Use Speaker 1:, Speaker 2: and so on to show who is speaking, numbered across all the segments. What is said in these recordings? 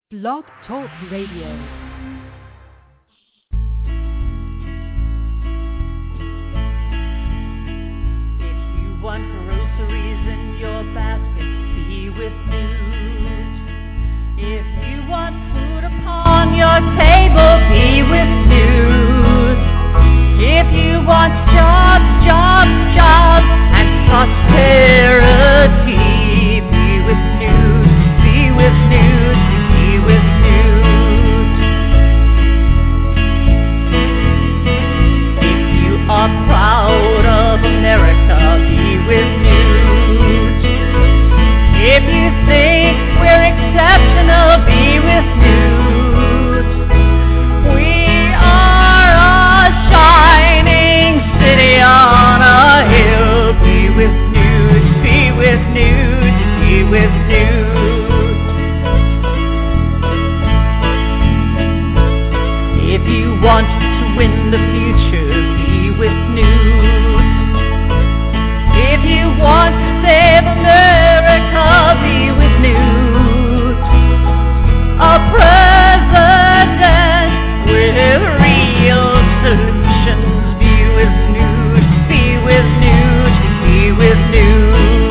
Speaker 1: Blog Talk Radio.
Speaker 2: Want groceries in your basket, be with Newt. If you want food upon your table, be with Newt. If you want jobs, and prosperity, be with Newt, be with Newt, be with Newt. If you are proud of America, be with Newt. If you think we're exceptional, be with Newt. We are a shining city on a hill. Be with Newt, be with Newt, be with Newt. If you want to win the future, be with Newt. If you want to save America, be with Newt. A president with real solutions, be with Newt, be with Newt, be with Newt.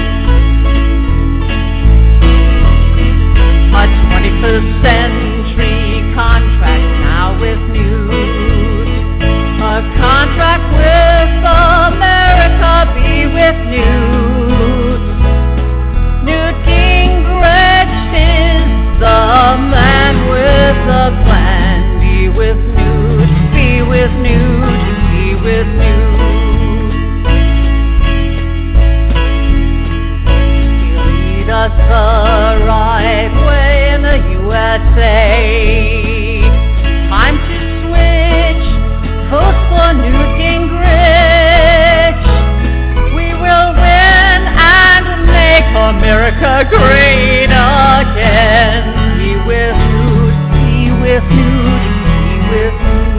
Speaker 2: A 21st century contract now with Newt. A contract with America, be with Newt. Newt Gingrich is the man with a plan. Be with Newt, be with Newt, be with Newt. He'll lead us the right way in the USA. Time to switch, vote for Newt Gingrich. We will win and make America great again. Be with Newt, be with Newt, be with Newt.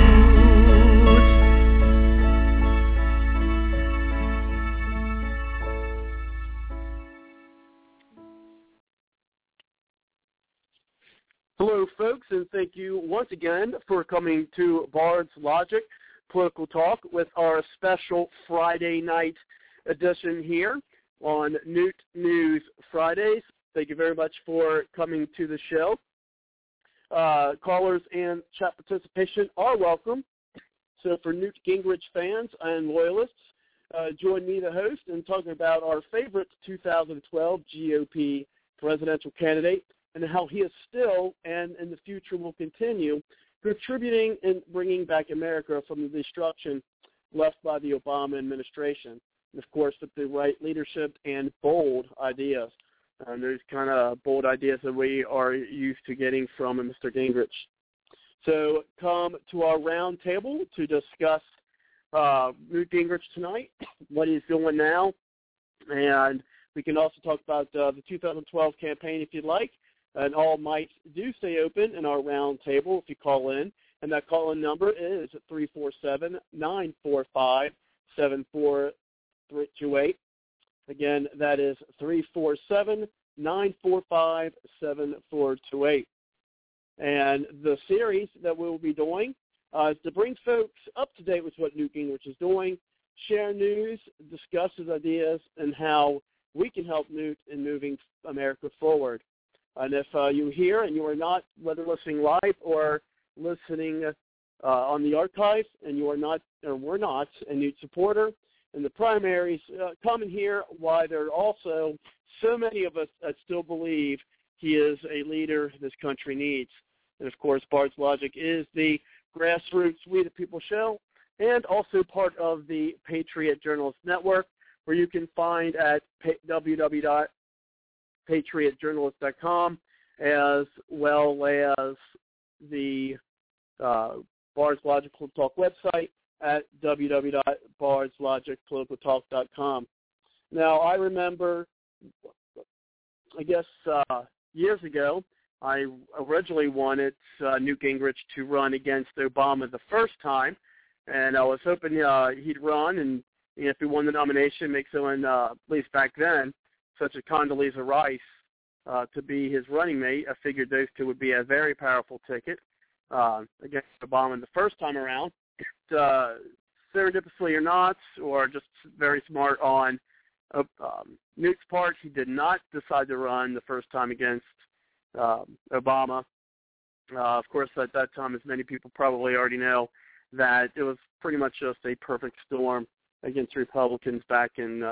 Speaker 3: Hello, folks, and thank you once again for coming to Bard's Logic Political Talk with our special Friday night edition here on Newt News Fridays. Thank you very much for coming to the show. Callers and chat participation are welcome. So for Newt Gingrich fans and loyalists, join me, the host, in talking about our favorite 2012 GOP presidential candidate and how he is still and in the future will continue contributing and bringing back America from the destruction left by the Obama administration. And, of course, with the right leadership and bold ideas. There's kind of bold ideas that we are used to getting from Mr. Gingrich. So come to our round table to discuss Newt Gingrich tonight, what he's doing now, and we can also talk about the 2012 campaign if you'd like. And all mics do stay open in our round table if you call in. And that call-in number is 347-945-7428. Again, that is 347-945-7428. And the series that we will be doing is to bring folks up to date with what Newt Gingrich is doing, share news, discuss his ideas, and how we can help Newt in moving America forward. And if you're here and you are not, whether listening live or listening on the archive, and you are not or were not a Newt supporter in the primaries, come and hear why there are also so many of us that still believe he is a leader this country needs. And, of course, Bard's Logic is the grassroots We the People show and also part of the Patriot Journalist Network, where you can find at www.patriotjournalist.com, as well as the Bard's Logical Talk website at www.bardslogicpoliticaltalk.com. Now, I remember, I guess, years ago, I originally wanted Newt Gingrich to run against Obama the first time, and I was hoping he'd run, and if he won the nomination, make someone, at least back then, such as Condoleezza Rice to be his running mate. I figured those two would be a very powerful ticket against Obama the first time around. Serendipitously or not, or just very smart on Newt's part, he did not decide to run the first time against Obama. Of course, at that time, as many people probably already know, that it was pretty much just a perfect storm against Republicans back in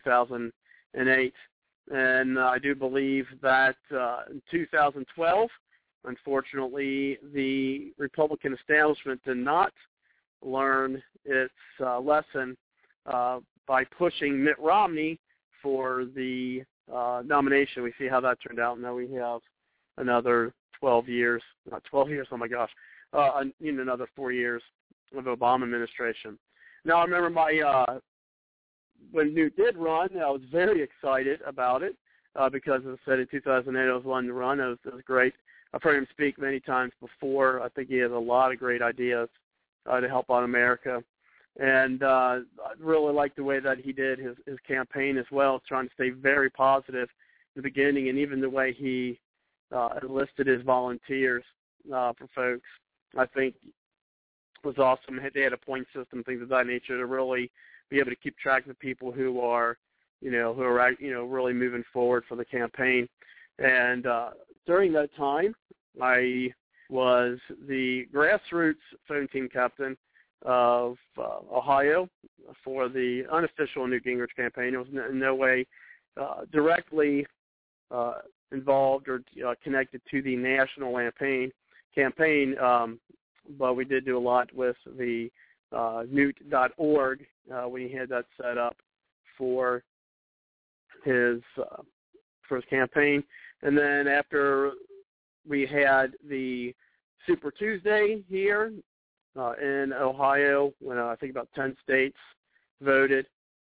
Speaker 3: 2008. And I do believe that in 2012, unfortunately, the Republican establishment did not learn its lesson by pushing Mitt Romney for the nomination. We see how that turned out. Now we have another 12 years, not 12 years, oh my gosh, another 4 years of Obama administration. Now I remember when Newt did run, I was very excited about it because, as I said, in 2008 I was one to run. It was great. I've heard him speak many times before. I think he has a lot of great ideas to help out America. And I really liked the way that he did his campaign as well, trying to stay very positive in the beginning, and even the way he enlisted his volunteers for folks, I think was awesome. They had a point system, things of that nature, to really be able to keep track of the people who are really moving forward for the campaign. And during that time, I was the grassroots phone team captain of Ohio for the unofficial Newt Gingrich campaign. It was in no way directly involved or connected to the national campaign, but we did do a lot with the Newt.org when he had that set up for his campaign. And then after we had the Super Tuesday here in Ohio, when I think about 10 states voted,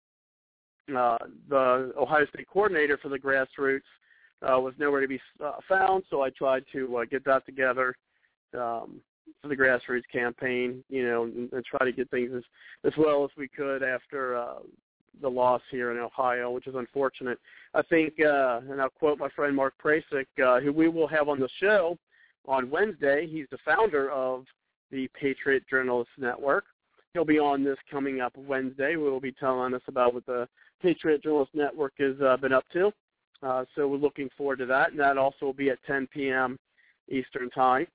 Speaker 3: the Ohio State coordinator for the grassroots was nowhere to be found, so I tried to get that together for the grassroots campaign, and try to get things as well as we could after the loss here in Ohio, which is unfortunate. I think, and I'll quote my friend Mark Prasick, who we will have on the show on Wednesday. He's the founder of the Patriot Journalists Network. He'll be on this coming up Wednesday. We'll be telling us about what the Patriot Journalists Network has been up to. So we're looking forward to that, and that also will be at 10 p.m. Eastern Time.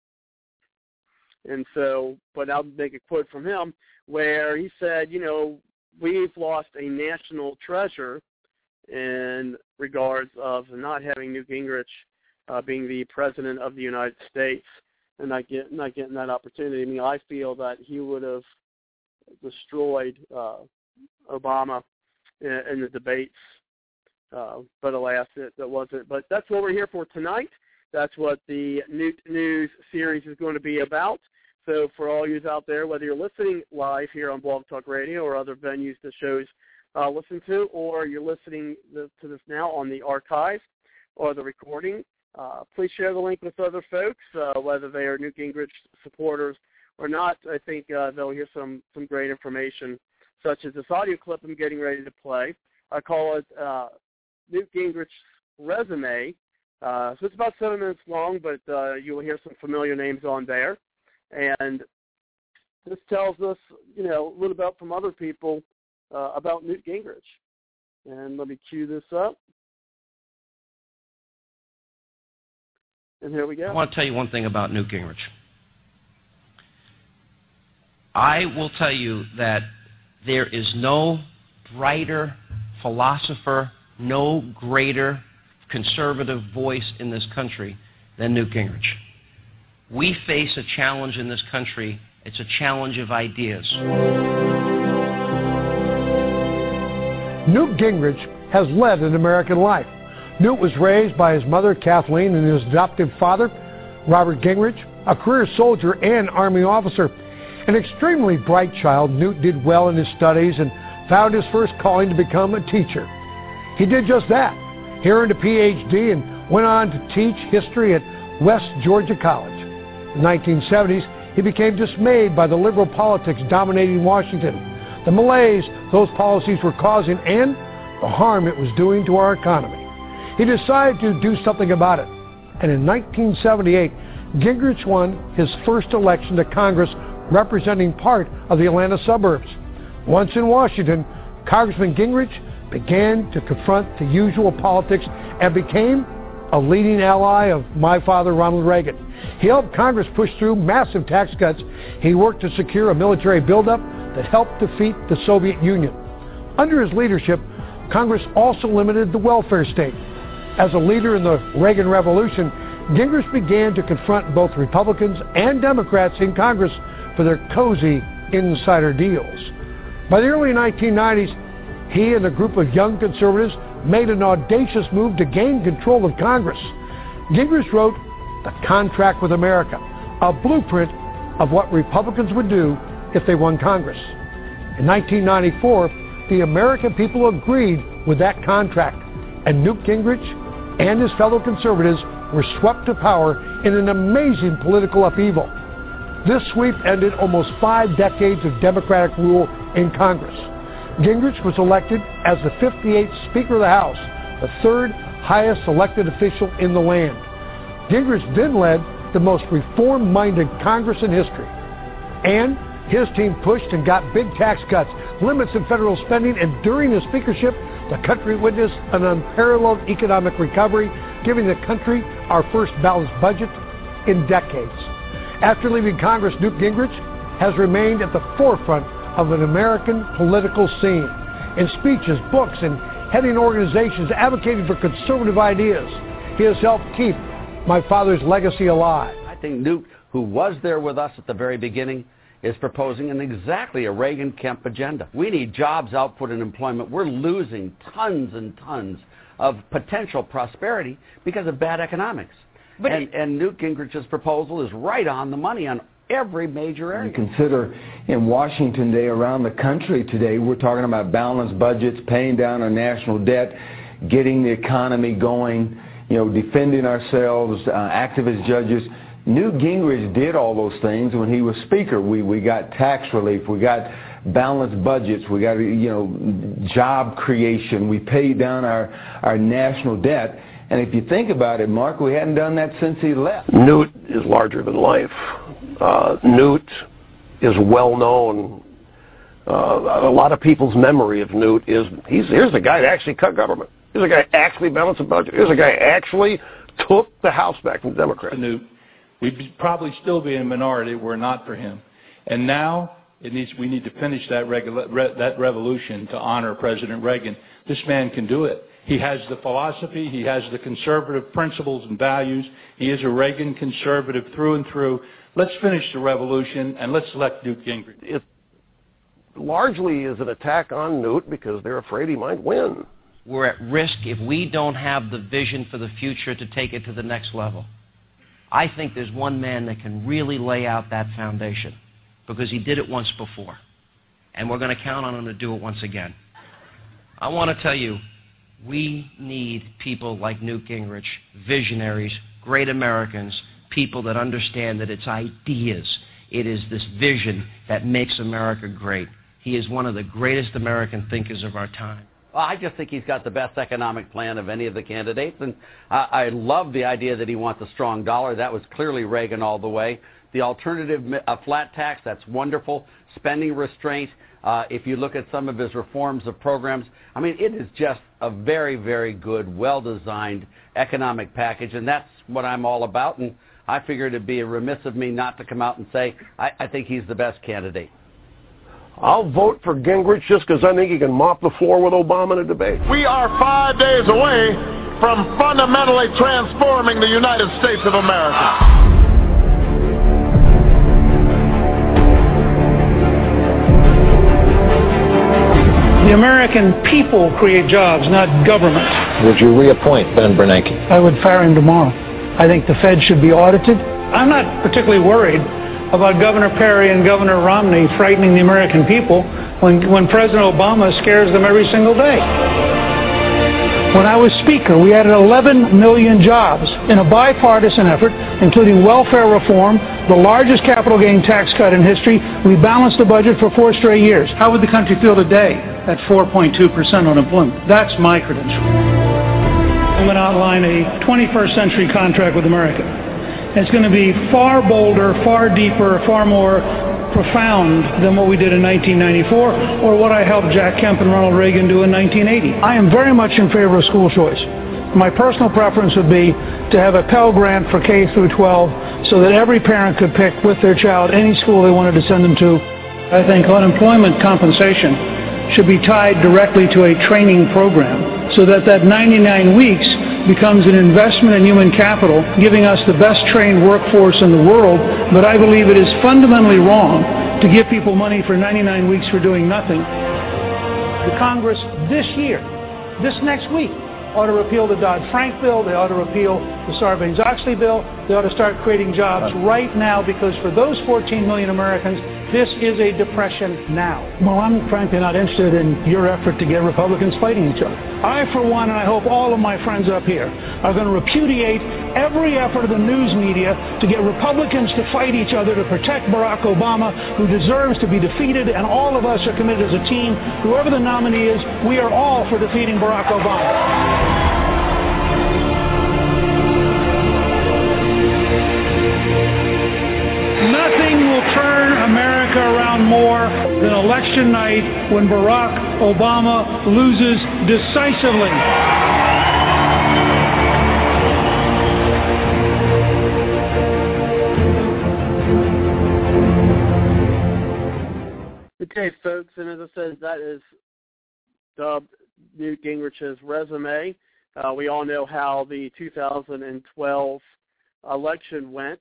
Speaker 3: And so, but I'll make a quote from him where he said, we've lost a national treasure in regards of not having Newt Gingrich being the president of the United States and not getting that opportunity. I mean, I feel that he would have destroyed Obama in the debates, but alas, that wasn't. But that's what we're here for tonight. That's what the Newt News series is going to be about. So for all you out there, whether you're listening live here on Blog Talk Radio or other venues the shows listen to, or you're listening to this now on the archive or the recording, please share the link with other folks, whether they are Newt Gingrich supporters or not. I think they'll hear some great information, such as this audio clip I'm getting ready to play. I call it Newt Gingrich's Resume. So it's about 7 minutes long, but you will hear some familiar names on there. And this tells us, a little bit from other people about Newt Gingrich. And let me cue this up. And here we go.
Speaker 4: I want to tell you one thing about Newt Gingrich. I will tell you that there is no brighter philosopher, no greater conservative voice in this country than Newt Gingrich. We face a challenge in this country. It's a challenge of ideas.
Speaker 5: Newt Gingrich has led in American life. Newt was raised by his mother, Kathleen, and his adoptive father, Robert Gingrich, a career soldier and Army officer. An extremely bright child, Newt did well in his studies and found his first calling to become a teacher. He did just that. He earned a Ph.D. and went on to teach history at West Georgia College. In the 1970s, he became dismayed by the liberal politics dominating Washington, the malaise those policies were causing, and the harm it was doing to our economy. he decided to do something about it. And in 1978, Gingrich won his first election to Congress representing part of the Atlanta suburbs. Once in Washington, Congressman Gingrich began to confront the usual politics and became a leading ally of my father, Ronald Reagan. He helped Congress push through massive tax cuts. He worked to secure a military buildup that helped defeat the Soviet Union. Under his leadership, Congress also limited the welfare state. As a leader in the Reagan Revolution, Gingrich began to confront both Republicans and Democrats in Congress for their cozy insider deals. By the early 1990s, he and a group of young conservatives made an audacious move to gain control of Congress. Gingrich wrote The Contract with America, a blueprint of what Republicans would do if they won Congress. In 1994, the American people agreed with that contract, and Newt Gingrich and his fellow conservatives were swept to power in an amazing political upheaval. This sweep ended almost 5 decades of Democratic rule in Congress. Gingrich was elected as the 58th Speaker of the House, the third highest elected official in the land. Gingrich then led the most reform-minded Congress in history. And his team pushed and got big tax cuts, limits in federal spending, and during his speakership, the country witnessed an unparalleled economic recovery, giving the country our first balanced budget in decades. After leaving Congress, Newt Gingrich has remained at the forefront of an American political scene. In speeches, books, and heading organizations advocating for conservative ideas, he has helped keep my father's legacy alive.
Speaker 6: I think Newt, who was there with us at the very beginning, is proposing exactly a Reagan-Kemp agenda. We need jobs, output, and employment. We're losing tons and tons of potential prosperity because of bad economics. And Newt Gingrich's proposal is right on the money on every major area.
Speaker 7: You consider in Washington today, around the country today, we're talking about balanced budgets, paying down our national debt, getting the economy going, defending ourselves, activist judges. Newt Gingrich did all those things when he was Speaker. We got tax relief, we got balanced budgets, we got job creation, we paid down our national debt. And if you think about it, Mark, we hadn't done that since he left.
Speaker 8: Newt is larger than life. Newt is well known. A lot of people's memory of Newt is here's the guy that actually cut government. Here's the guy that actually balanced the budget. Here's the guy that actually took the House back from Democrats.
Speaker 9: Newt, we'd probably still be in a minority were it not for him. And now we need to finish that revolution to honor President Reagan. This man can do it. He has the philosophy. He has the conservative principles and values. He is a Reagan conservative through and through. Let's finish the revolution, and let's elect Newt Gingrich.
Speaker 8: It largely is an attack on Newt because they're afraid he might win.
Speaker 4: We're at risk if we don't have the vision for the future to take it to the next level. I think there's one man that can really lay out that foundation because he did it once before, and we're going to count on him to do it once again. I want to tell you, we need people like Newt Gingrich, visionaries, great Americans, people that understand that it's ideas. It is this vision that makes America great. He is one of the greatest American thinkers of our time.
Speaker 6: Well, I just think he's got the best economic plan of any of the candidates, and I love the idea that he wants a strong dollar. That was clearly Reagan all the way. The alternative, a flat tax, that's wonderful. Spending restraint. If you look at some of his reforms of programs, I mean, it is just a very, very good, well-designed economic package, and that's what I'm all about. And I figured it'd be remiss of me not to come out and say I think he's the best candidate.
Speaker 8: I'll vote for Gingrich just because I think he can mop the floor with Obama in a debate.
Speaker 10: We are 5 days away from fundamentally transforming the United States of America.
Speaker 11: The American people create jobs, not government.
Speaker 12: Would you reappoint Ben Bernanke?
Speaker 11: I would fire him tomorrow. I think the Fed should be audited. I'm not particularly worried about Governor Perry and Governor Romney frightening the American people when President Obama scares them every single day. When I was Speaker, we added 11 million jobs in a bipartisan effort, including welfare reform, the largest capital gain tax cut in history. We balanced the budget for 4 straight years. How would the country feel today at 4.2% unemployment? That's my credential. going to outline a 21st century contract with America. It's going to be far bolder, far deeper, far more profound than what we did in 1994 or what I helped Jack Kemp and Ronald Reagan do in 1980.
Speaker 5: I am very much in favor of school choice. My personal preference would be to have a Pell Grant for K through 12 so that every parent could pick with their child any school they wanted to send them to.
Speaker 11: I think unemployment compensation should be tied directly to a training program so that 99 weeks becomes an investment in human capital, giving us the best trained workforce in the world. But I believe it is fundamentally wrong to give people money for 99 weeks for doing nothing. The Congress this year, this next week, ought to repeal the Dodd-Frank bill. They ought to repeal the Sarbanes-Oxley bill. They ought to start creating jobs right now, because for those 14 million Americans, this is a depression now. Well, I'm frankly not interested in your effort to get Republicans fighting each other.
Speaker 5: I, for one, and I hope all of my friends up here, are going to repudiate every effort of the news media to get Republicans to fight each other to protect Barack Obama, who deserves to be defeated, and all of us are committed as a team. Whoever the nominee is, we are all for defeating Barack Obama. Nothing will turn America around more than election night when Barack Obama loses decisively.
Speaker 3: Okay, folks, and as I said, that is Newt Gingrich's resume. We all know how the 2012 election went.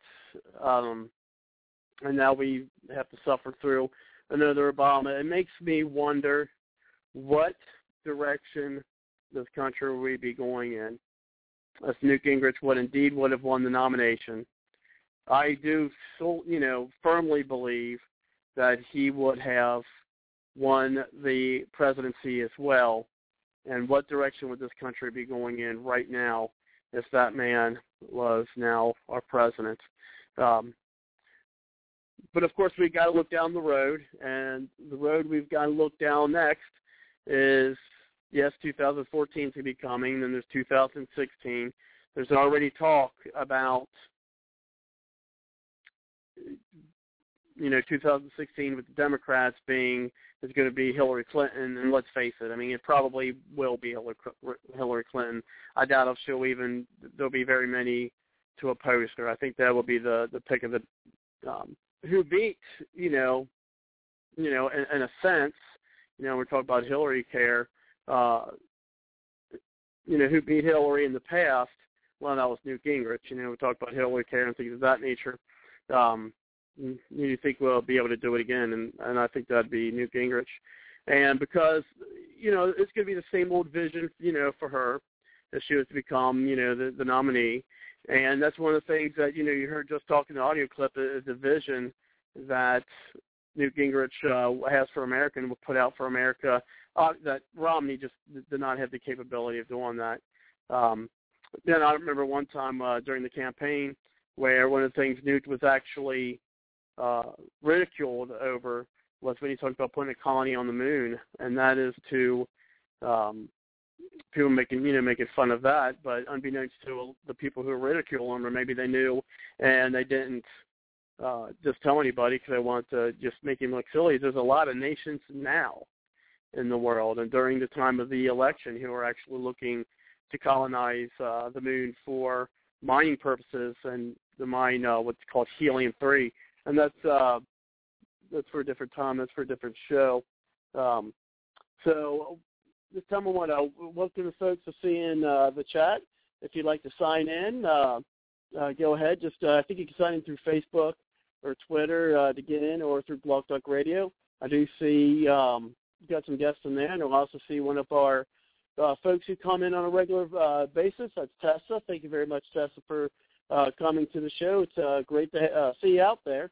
Speaker 3: And now we have to suffer through another Obama. It makes me wonder what direction this country will we be going in if Newt Gingrich would have won the nomination. I do, firmly believe that he would have won the presidency as well. And what direction would this country be going in right now if that man was now our president? But, of course, we've got to look down the road, and the road we've got to look down next is, yes, 2014 is going to be coming, then there's 2016. There's already talk about, 2016 with the Democrats is going to be Hillary Clinton, and let's face it, I mean, it probably will be Hillary Clinton. I doubt if there'll be very many to oppose her. I think that will be the pick of the who beat, in a sense, we're talking about Hillary care, who beat Hillary in the past. Well, that was Newt Gingrich. We talked about Hillary care and things of that nature. You think we'll be able to do it again, and I think that'd be Newt Gingrich. And because, it's going to be the same old vision, for her if she was to become, the nominee. And that's one of the things that, you heard just talking the audio clip is the vision that Newt Gingrich has for America and will put out for America, that Romney just did not have the capability of doing that. Then I remember one time during the campaign where one of the things Newt was actually ridiculed over was when he talked about putting a colony on the moon, and that is to people making fun of that, but unbeknownst to the people who ridicule him, or maybe they knew and they didn't just tell anybody because they want to just make him look silly. There's a lot of nations now in the world, and during the time of the election, who are actually looking to colonize the moon for mining purposes and to mine what's called helium-3, and that's for a different time. That's for a different show. So this time I want to welcome the folks to see in the chat. If you'd like to sign in, go ahead. Just I think you can sign in through Facebook or Twitter to get in, or through Blog Talk Radio. I do see you've got some guests in there, and I'll also see one of our folks who come in on a regular basis. That's Tessa. Thank you very much, Tessa, for coming to the show. It's great to see you out there.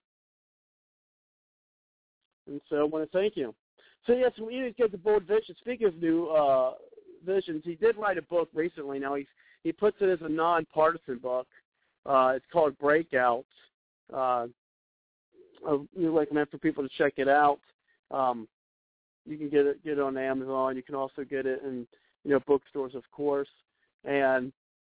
Speaker 3: And so I want to thank you. So, yes, we need to get the bold vision. Speaking of new visions, he did write a book recently. Now, he puts it as a nonpartisan book. It's called Breakout. I recommend for people to check it out. You can get it on Amazon. You can also get it in bookstores, of course. And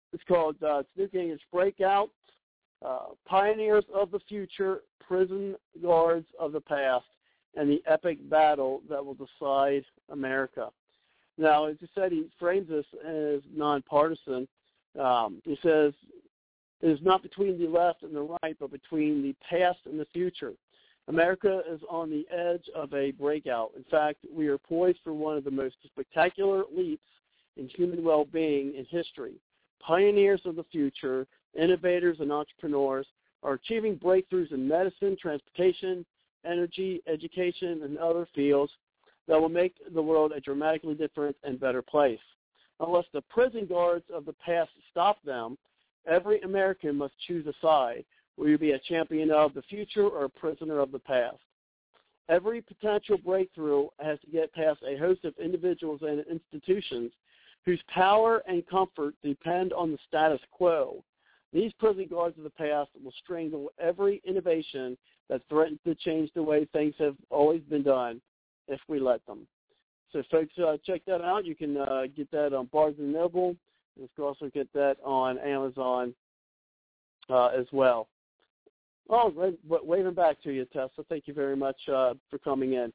Speaker 3: It's called Newt Gingrich Breakout, Pioneers of the Future, Prison Guards of the Past, and the Epic Battle That Will Decide America. Now, as you said, he frames this as nonpartisan. He says, it is not between the left and the right, but between the past and the future. America is on the edge of a breakout. In fact, we are poised for one of the most spectacular leaps in human well-being in history. Pioneers of the future, innovators and entrepreneurs are achieving breakthroughs in medicine, transportation, energy, education, and other fields that will make the world a dramatically different and better place. Unless the prison guards of the past stop them, every American must choose a side. Will you be a champion of the future or a prisoner of the past? Every potential breakthrough has to get past a host of individuals and institutions whose power and comfort depend on the status quo. These prison guards of the past will strangle every innovation that threatens to change the way things have always been done if we let them. So, folks, check that out. You can get that on Barnes & Noble. You can also get that on Amazon as well. Oh, waving back to you, Tessa. Thank you very much for coming in.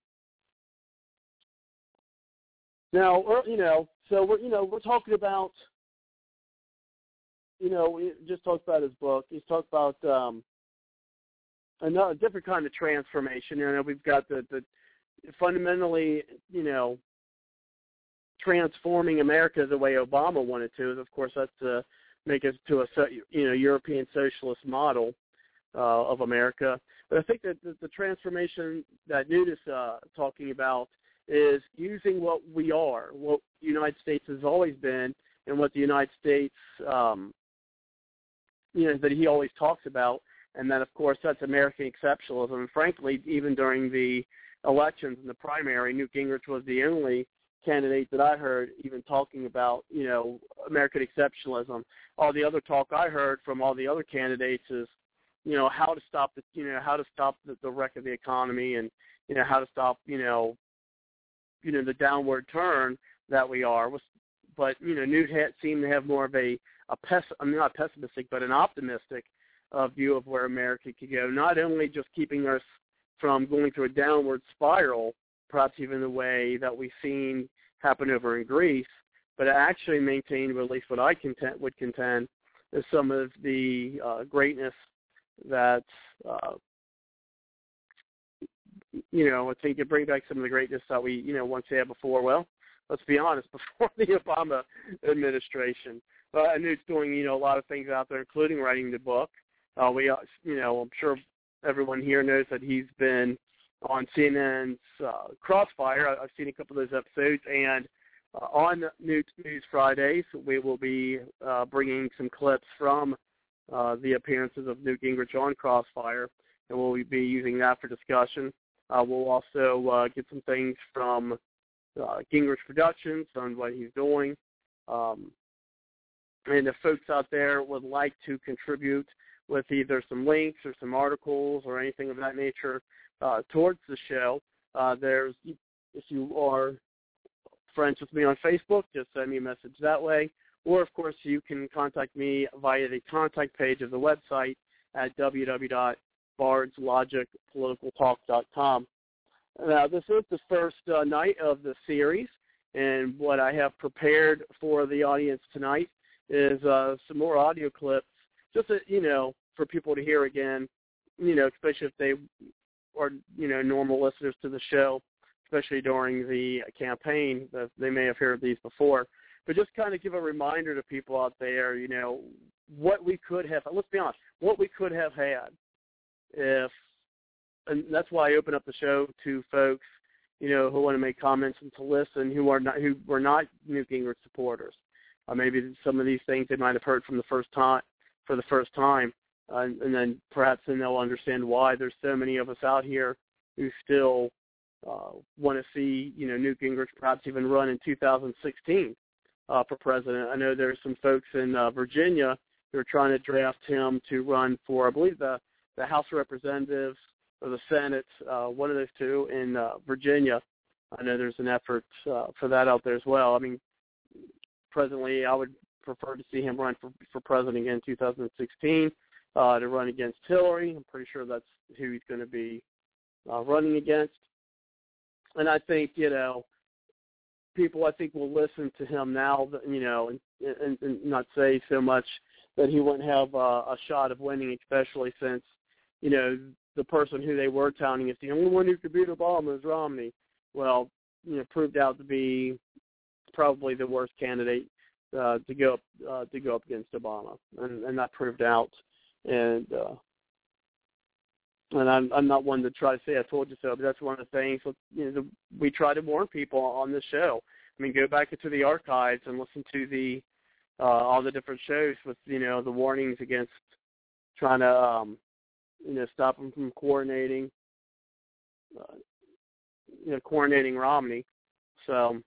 Speaker 3: Now, so we're talking about, we just talked about his book. He's talked about another different kind of transformation. We've got the fundamentally, transforming America the way Obama wanted to. Of course, that's to make us to a European socialist model of America. But I think that the transformation that Newt is talking about is using what we are, what the United States has always been, and what the United States, that he always talks about, and that, of course, that's American exceptionalism. And frankly, even during the elections in the primary, Newt Gingrich was the only candidate that I heard even talking about, American exceptionalism. All the other talk I heard from all the other candidates is, how to stop the wreck of the economy, and how to stop the downward turn that we are. But Newt seemed to have more of not pessimistic, but an optimistic view of where America could go. Not only just keeping us from going through a downward spiral, perhaps even the way that we've seen happen over in Greece, but actually maintain, or at least what I would contend, is some of the greatness that, I think it brings back some of the greatness that we, once had before. Well, let's be honest, before the Obama administration. Newt's doing, a lot of things out there, including writing the book. I'm sure everyone here knows that he's been on CNN's Crossfire. I've seen a couple of those episodes, and on Newt News Fridays, we will be bringing some clips from the appearances of Newt Gingrich on Crossfire, and we'll be using that for discussion. We'll also get some things from Gingrich Productions on what he's doing. And if folks out there would like to contribute with either some links or some articles or anything of that nature towards the show, if you are friends with me on Facebook, just send me a message that way. Or, of course, you can contact me via the contact page of the website at www.bardslogicpoliticaltalk.com. Now, this is the first night of the series, and what I have prepared for the audience tonight is some more audio clips, just for people to hear again, especially if they are, normal listeners to the show, especially during the campaign, that they may have heard these before. But just kind of give a reminder to people out there, what we could have, let's be honest, what we could have had if, and that's why I open up the show to folks, who want to make comments and to listen, who were not Newt Gingrich supporters. Maybe some of these things they might have heard for the first time, and then perhaps then they'll understand why there's so many of us out here who still want to see, Newt Gingrich perhaps even run in 2016 for president. I know there's some folks in Virginia who are trying to draft him to run for, I believe, the House of Representatives or the Senate, one of those two in Virginia. I know there's an effort for that out there as well. I mean, presently I would prefer to see him run for president again in 2016, to run against Hillary. I'm pretty sure that's who he's going to be running against. And I think, people I think will listen to him now, and not say so much that he wouldn't have a shot of winning, especially since, the person who they were touting as the only one who could beat Obama is Romney. Well, proved out to be probably the worst candidate to go up against Obama, and that proved out. And I'm not one to try to say I told you so, but that's one of the things we try to warn people on this show. I mean, go back into the archives and listen to all the different shows with the warnings against trying to stop him from coordinating Romney. So,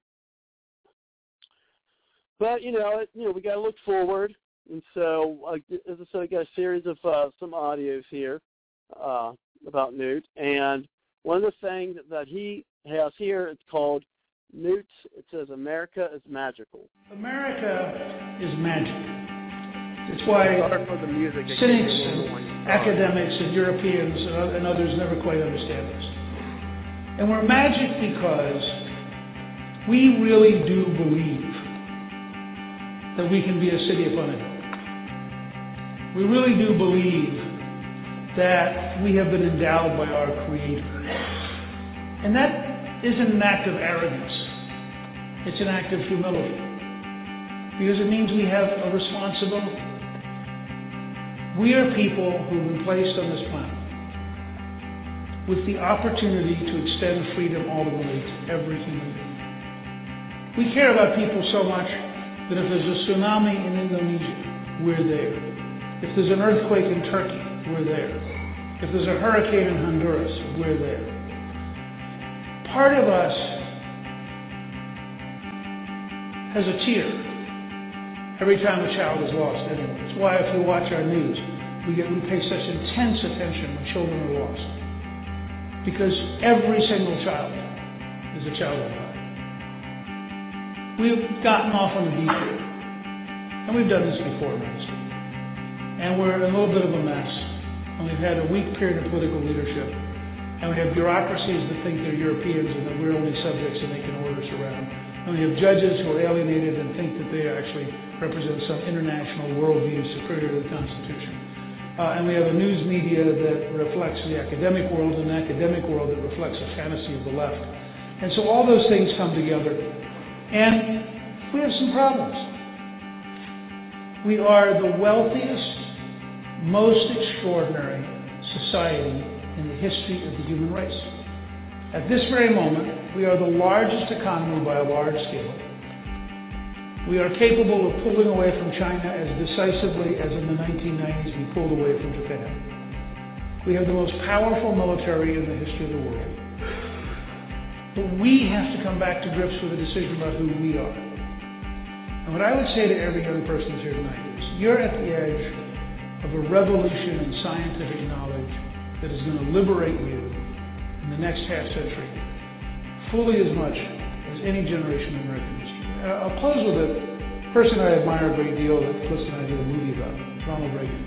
Speaker 3: but we got to look forward, and so as I said, I got a series of some audios here about Newt, and one of the things that he has here, it's called Newt. It says America is magical.
Speaker 11: America is magic. It's why cynics and academics and Europeans and others never quite understand this. And we're magic because we really do believe that we can be a city upon a hill. We really do believe that we have been endowed by our Creator. And that isn't an act of arrogance. It's an act of humility. Because it means we have a responsibility. We are people who have been placed on this planet with the opportunity to extend freedom ultimately to every human being. We care about people so much that if there's a tsunami in Indonesia, we're there. If there's an earthquake in Turkey, we're there. If there's a hurricane in Honduras, we're there. Part of us has a tear every time a child is lost anywhere. It's why if we watch our news, we pay such intense attention when children are lost. Because every single child is a child of God. We've gotten off on the deep end. And we've done this before, honestly. And we're in a little bit of a mess. And we've had a weak period of political leadership. And we have bureaucracies that think they're Europeans and that we're only subjects and they can order us around. And we have judges who are alienated and think that they actually represent some international worldview superior to the Constitution. And we have a news media that reflects the academic world and an academic world that reflects a fantasy of the left. And so all those things come together. And we have some problems. We are the wealthiest, most extraordinary society in the history of the human race. At this very moment, we are the largest economy by a large scale. We are capable of pulling away from China as decisively as in the 1990s we pulled away from Japan. We have the most powerful military in the history of the world. But we have to come back to grips with a decision about who we are. And what I would say to every young person who's here tonight is, you're at the edge of a revolution in scientific knowledge that is going to liberate you in the next half century, fully as much as any generation in American history. I'll close with a person I admire a great deal that Cliff and I did a movie about, Ronald Reagan.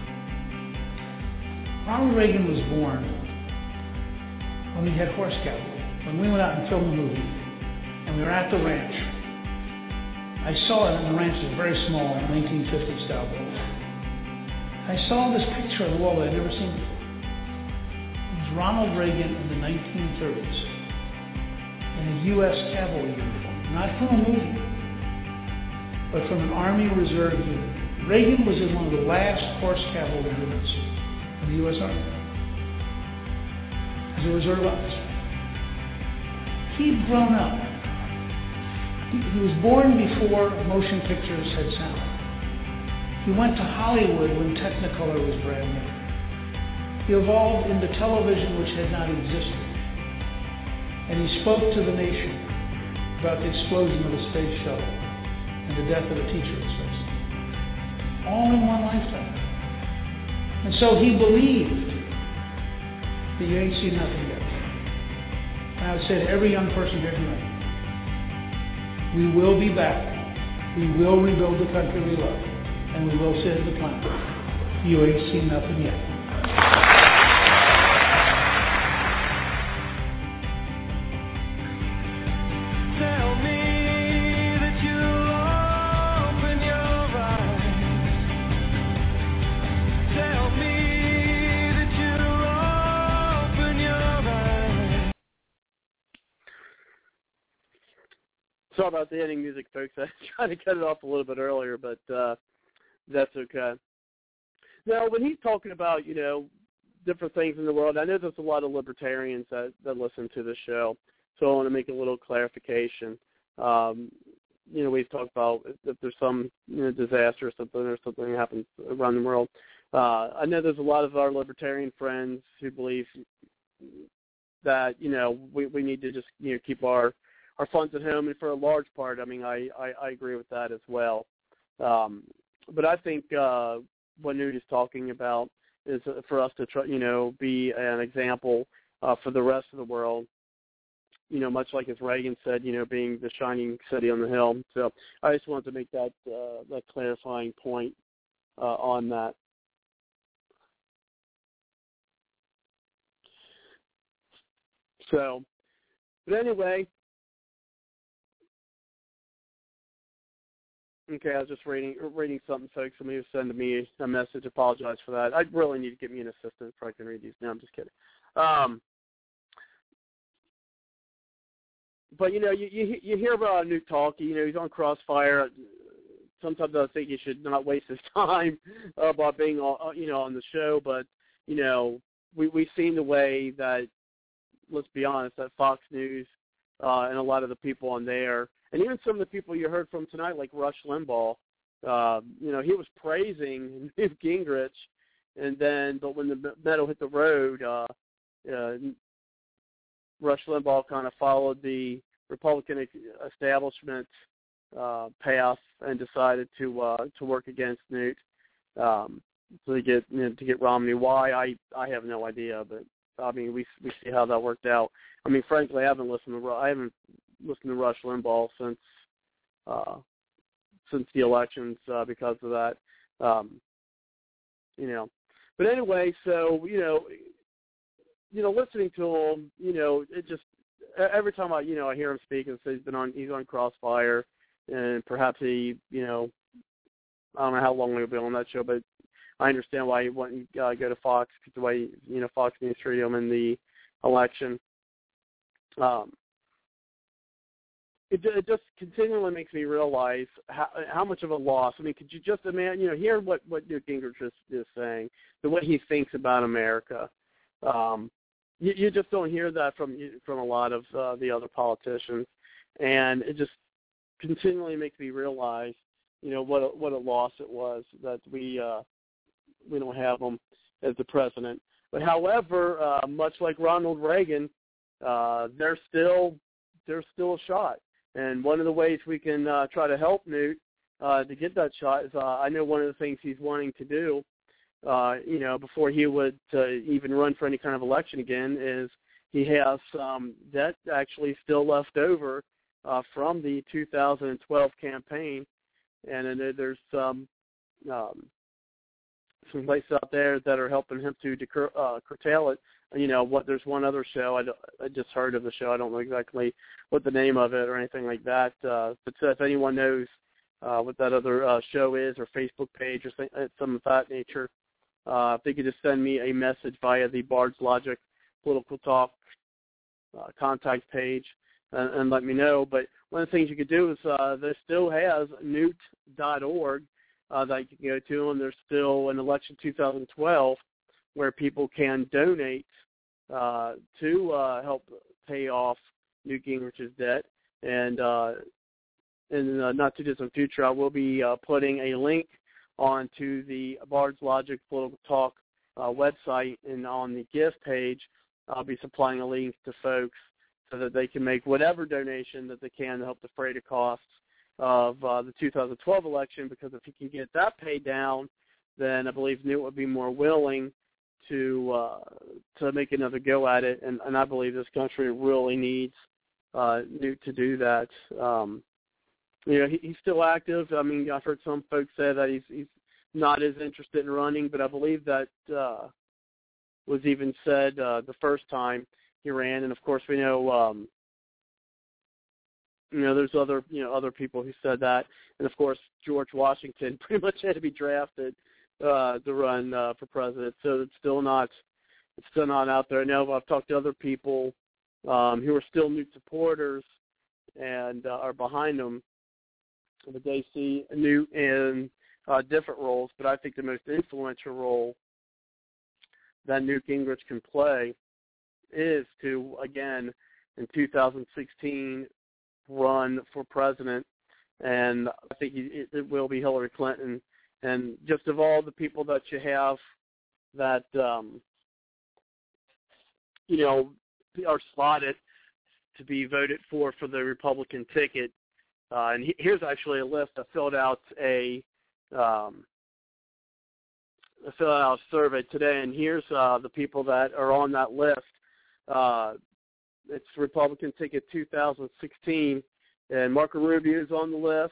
Speaker 11: Ronald Reagan was born when we had horse cavalry. When we went out and filmed the movie, and we were at the ranch, I saw it, and the ranch was very small, 1950s style building. I saw this picture on the wall that I'd never seen before. It was Ronald Reagan in the 1930s in a U.S. cavalry uniform, not from a movie, but from an Army Reserve unit. Reagan was in one of the last horse cavalry units in the U.S. Army as a reserve officer. He'd grown up. He was born before motion pictures had sound. He went to Hollywood when Technicolor was brand new. He evolved into television which had not existed. And he spoke to the nation about the explosion of a space shuttle and the death of a teacher in space. All in one lifetime. And so he believed that you ain't seen nothing yet. And I would say to every young person here tonight, we will be back We will rebuild the country we love, and we will save the planet. You ain't seen nothing yet.
Speaker 13: Tell me that you'll open your eyes. Tell me that you'll open your eyes.
Speaker 3: Sorry about the ending music, folks. I tried to cut it off a little bit earlier, but that's okay. Now, when he's talking about, different things in the world, I know there's a lot of libertarians that listen to the show, so I want to make a little clarification. We've talked about if there's some disaster or something happens around the world. I know there's a lot of our libertarian friends who believe that, we need to just, keep our funds at home, and for a large part, I agree with that as well. But I think what Newt is talking about is for us to try, be an example for the rest of the world. Much like as Reagan said, being the shining city on the hill. So I just wanted to make that clarifying point on that. So, but anyway. Okay, I was just reading something, folks. Somebody was sending me a message. Apologize for that. I really need to get me an assistant so I can read these. No, I'm just kidding. But, you hear about Newt talk. He's on Crossfire. Sometimes I think he should not waste his time by being, on the show. But, we've seen the way that, let's be honest, that Fox News and a lot of the people on there, and even some of the people you heard from tonight, like Rush Limbaugh, he was praising Newt Gingrich, but when the metal hit the road, Rush Limbaugh kind of followed the Republican establishment path and decided to work against Newt to get Romney. Why? I have no idea, but we see how that worked out. Frankly, I haven't listened to Rush Limbaugh since the elections because of that. But anyway, so listening to him, it just every time I hear him speak, and so he's on Crossfire, and perhaps he, I don't know how long he'll be on that show, but I understand why he wouldn't go to Fox, because the way Fox News treated him in the election. It just continually makes me realize how much of a loss. Could you just imagine, hear what Newt Gingrich is saying, the way he thinks about America. You just don't hear that from a lot of the other politicians, and it just continually makes me realize, what a loss it was that we don't have him as the president. But however, much like Ronald Reagan, there's still a shot. And one of the ways we can try to help Newt to get that shot is I know one of the things he's wanting to do, before he would even run for any kind of election again, is he has some debt actually still left over from the 2012 campaign. And I know there's some places out there that are helping him to curtail it. There's one other show. I just heard of the show. I don't know exactly what the name of it or anything like that. But if anyone knows what that other show is, or Facebook page, or something of that nature, if they could just send me a message via the Bard's Logic Political Talk contact page and let me know. But one of the things you could do is there still has newt.org that you can go to, and there's still an election 2012 where people can donate to help pay off Newt Gingrich's debt. And in the not-too-distant future, I will be putting a link onto the Bard's Logic Political Talk website, and on the gift page, I'll be supplying a link to folks so that they can make whatever donation that they can to help defray the costs of the 2012 election, because if he can get that paid down, then I believe Newt would be more willing to make another go at it, and I believe this country really needs Newt to do that. he's still active. I mean, I've heard some folks say that he's not as interested in running, but I believe that was even said the first time he ran. And of course, we know, there's other people who said that. And of course, George Washington pretty much had to be drafted to run for president. So it's still not out there. I know I've talked to other people who are still Newt supporters and are behind him, but they see Newt in different roles. But I think the most influential role that Newt Gingrich can play is to, again, in 2016, run for president. And I think it will be Hillary Clinton. And just of all the people that you have that, are slotted to be voted for the Republican ticket, and here's actually a list. I filled out a survey today, and here's the people that are on that list. It's Republican ticket 2016, and Marco Rubio is on the list.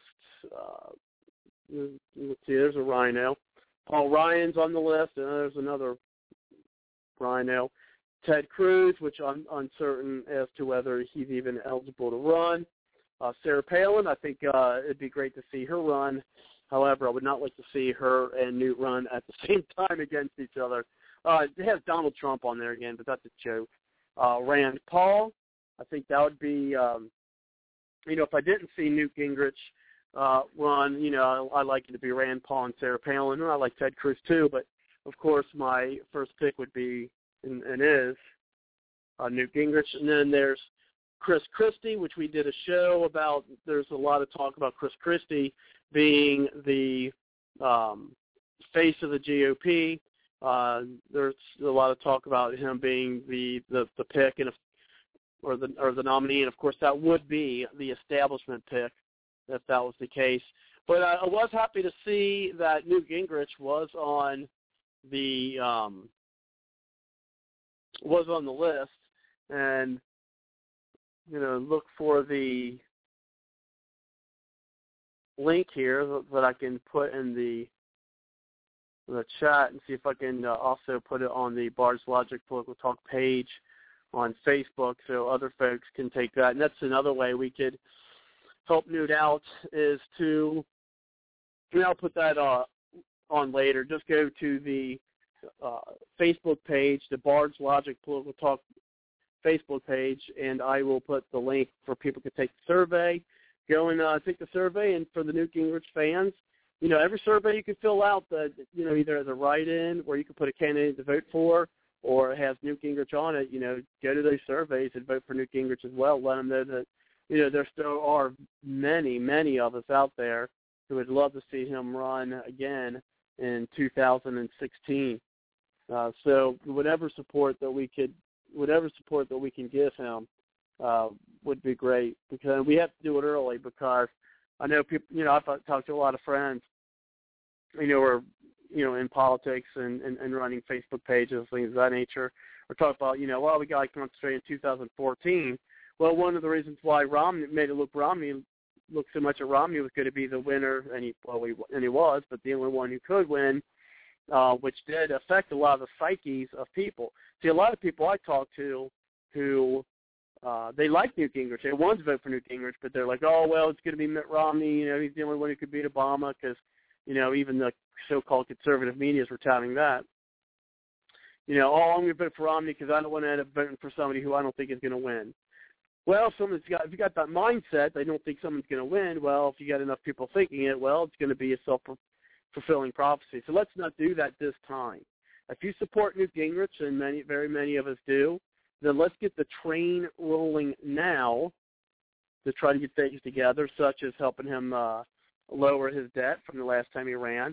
Speaker 3: Let's see, there's a Rhino. Paul Ryan's on the list, and there's another Rhino. Ted Cruz, which I'm uncertain as to whether he's even eligible to run. Sarah Palin, I think it'd be great to see her run. However, I would not like to see her and Newt run at the same time against each other. It has Donald Trump on there again, but that's a joke. Rand Paul, I think that would be, if I didn't see Newt Gingrich run, I like it to be Rand Paul and Sarah Palin, and I like Ted Cruz too, but of course my first pick would be and is Newt Gingrich. And then there's Chris Christie, which we did a show about. There's a lot of talk about Chris Christie being the face of the GOP. There's a lot of talk about him being the pick or the nominee, and of course that would be the establishment pick if that was the case. But I was happy to see that Newt Gingrich was on the list, and look for the link here that I can put in the chat and see if I can also put it on the Bard's Logic Political Talk page on Facebook so other folks can take that. And that's another way we could help Newt out is to, I'll put that on later. Just go to the Facebook page, the Bard's Logic Political Talk Facebook page, and I will put the link for people to take the survey. Go and take the survey, and for the Newt Gingrich fans, every survey you can fill out that, either as a write-in where you can put a candidate to vote for, or it has Newt Gingrich on it, go to those surveys and vote for Newt Gingrich as well. Let them know that, there still are many, many of us out there who would love to see him run again in 2016. So whatever support that we can give him would be great, because we have to do it early, because I know people, I've talked to a lot of friends, are, in politics and running Facebook pages, things of that nature, or talk about, we got to concentrate in 2014. Well, one of the reasons why Romney look so much at Romney was going to be the winner, and he was, but the only one who could win, which did affect a lot of the psyches of people. See, a lot of people I talk to who they like Newt Gingrich. They want to vote for Newt Gingrich, but they're like, oh, well, it's going to be Mitt Romney. He's the only one who could beat Obama, because, even the so-called conservative media is touting that. I'm going to vote for Romney because I don't want to end up voting for somebody who I don't think is going to win. Well, if you got that mindset, they don't think someone's going to win. Well, if you got enough people thinking it, well, it's going to be a self-fulfilling prophecy. So let's not do that this time. If you support Newt Gingrich, and very many of us do, then let's get the train rolling now to try to get things together, such as helping him lower his debt from the last time he ran.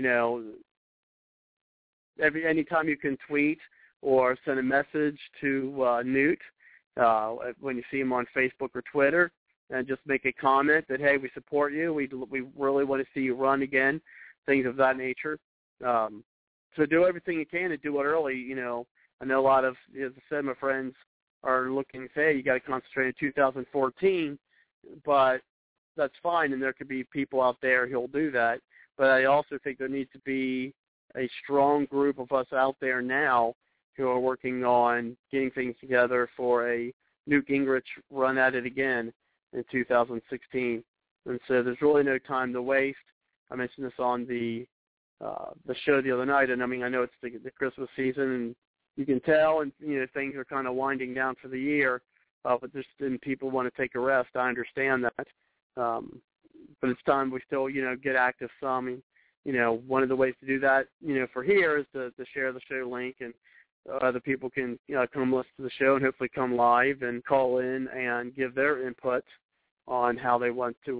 Speaker 3: Anytime you can tweet or send a message to Newt when you see him on Facebook or Twitter, and just make a comment that, hey, we support you. We really want to see you run again, things of that nature. So do everything you can to do it early. I know a lot of, as I said, my friends are looking to say, you got to concentrate in 2014, but that's fine, and there could be people out there who'll do that. But I also think there needs to be a strong group of us out there now who are working on getting things together for a Newt Gingrich run at it again in 2016. And so there's really no time to waste. I mentioned this on the show the other night, and I mean, I know it's the Christmas season, and you can tell, and things are kind of winding down for the year, but just then people want to take a rest. I understand that, but it's time we still get active some. One of the ways to do that for here is to share the show link, and other people can come listen to the show and hopefully come live and call in and give their input on how they want to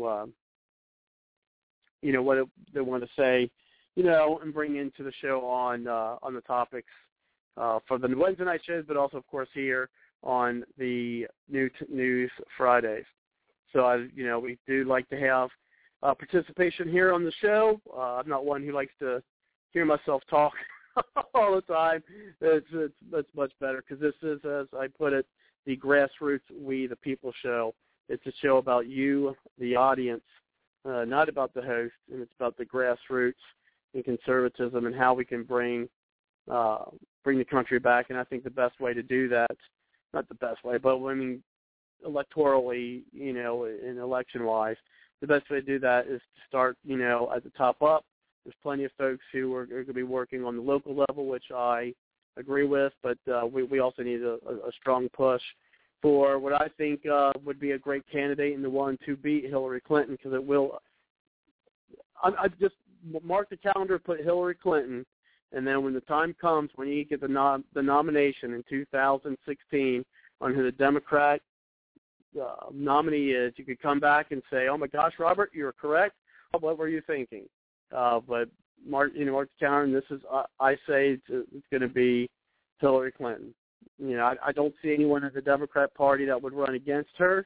Speaker 3: what they want to say, and bring into the show on the topics for the Wednesday night shows, but also, of course, here on the News Fridays. So, we do like to have participation here on the show. I'm not one who likes to hear myself talk all the time. That's much better because this is, as I put it, the grassroots We the People show. It's a show about you, the audience, not about the host, and it's about the grassroots and conservatism and how we can bring the country back. And I think the best way to do that, not the best way, but I mean electorally, and election-wise, the best way to do that is to start, at the top up. There's plenty of folks who are going to be working on the local level, which I agree with, but we also need a strong push for what I think would be a great candidate and the one to beat Hillary Clinton, because it will. I just mark the calendar, put Hillary Clinton, and then when the time comes, when you get the nomination in 2016 on who the Democrat nominee is, you could come back and say, "Oh my gosh, Robert, you're correct. What were you thinking?" But mark the calendar, and this is I say it's going to be Hillary Clinton. I don't see anyone in the Democrat Party that would run against her.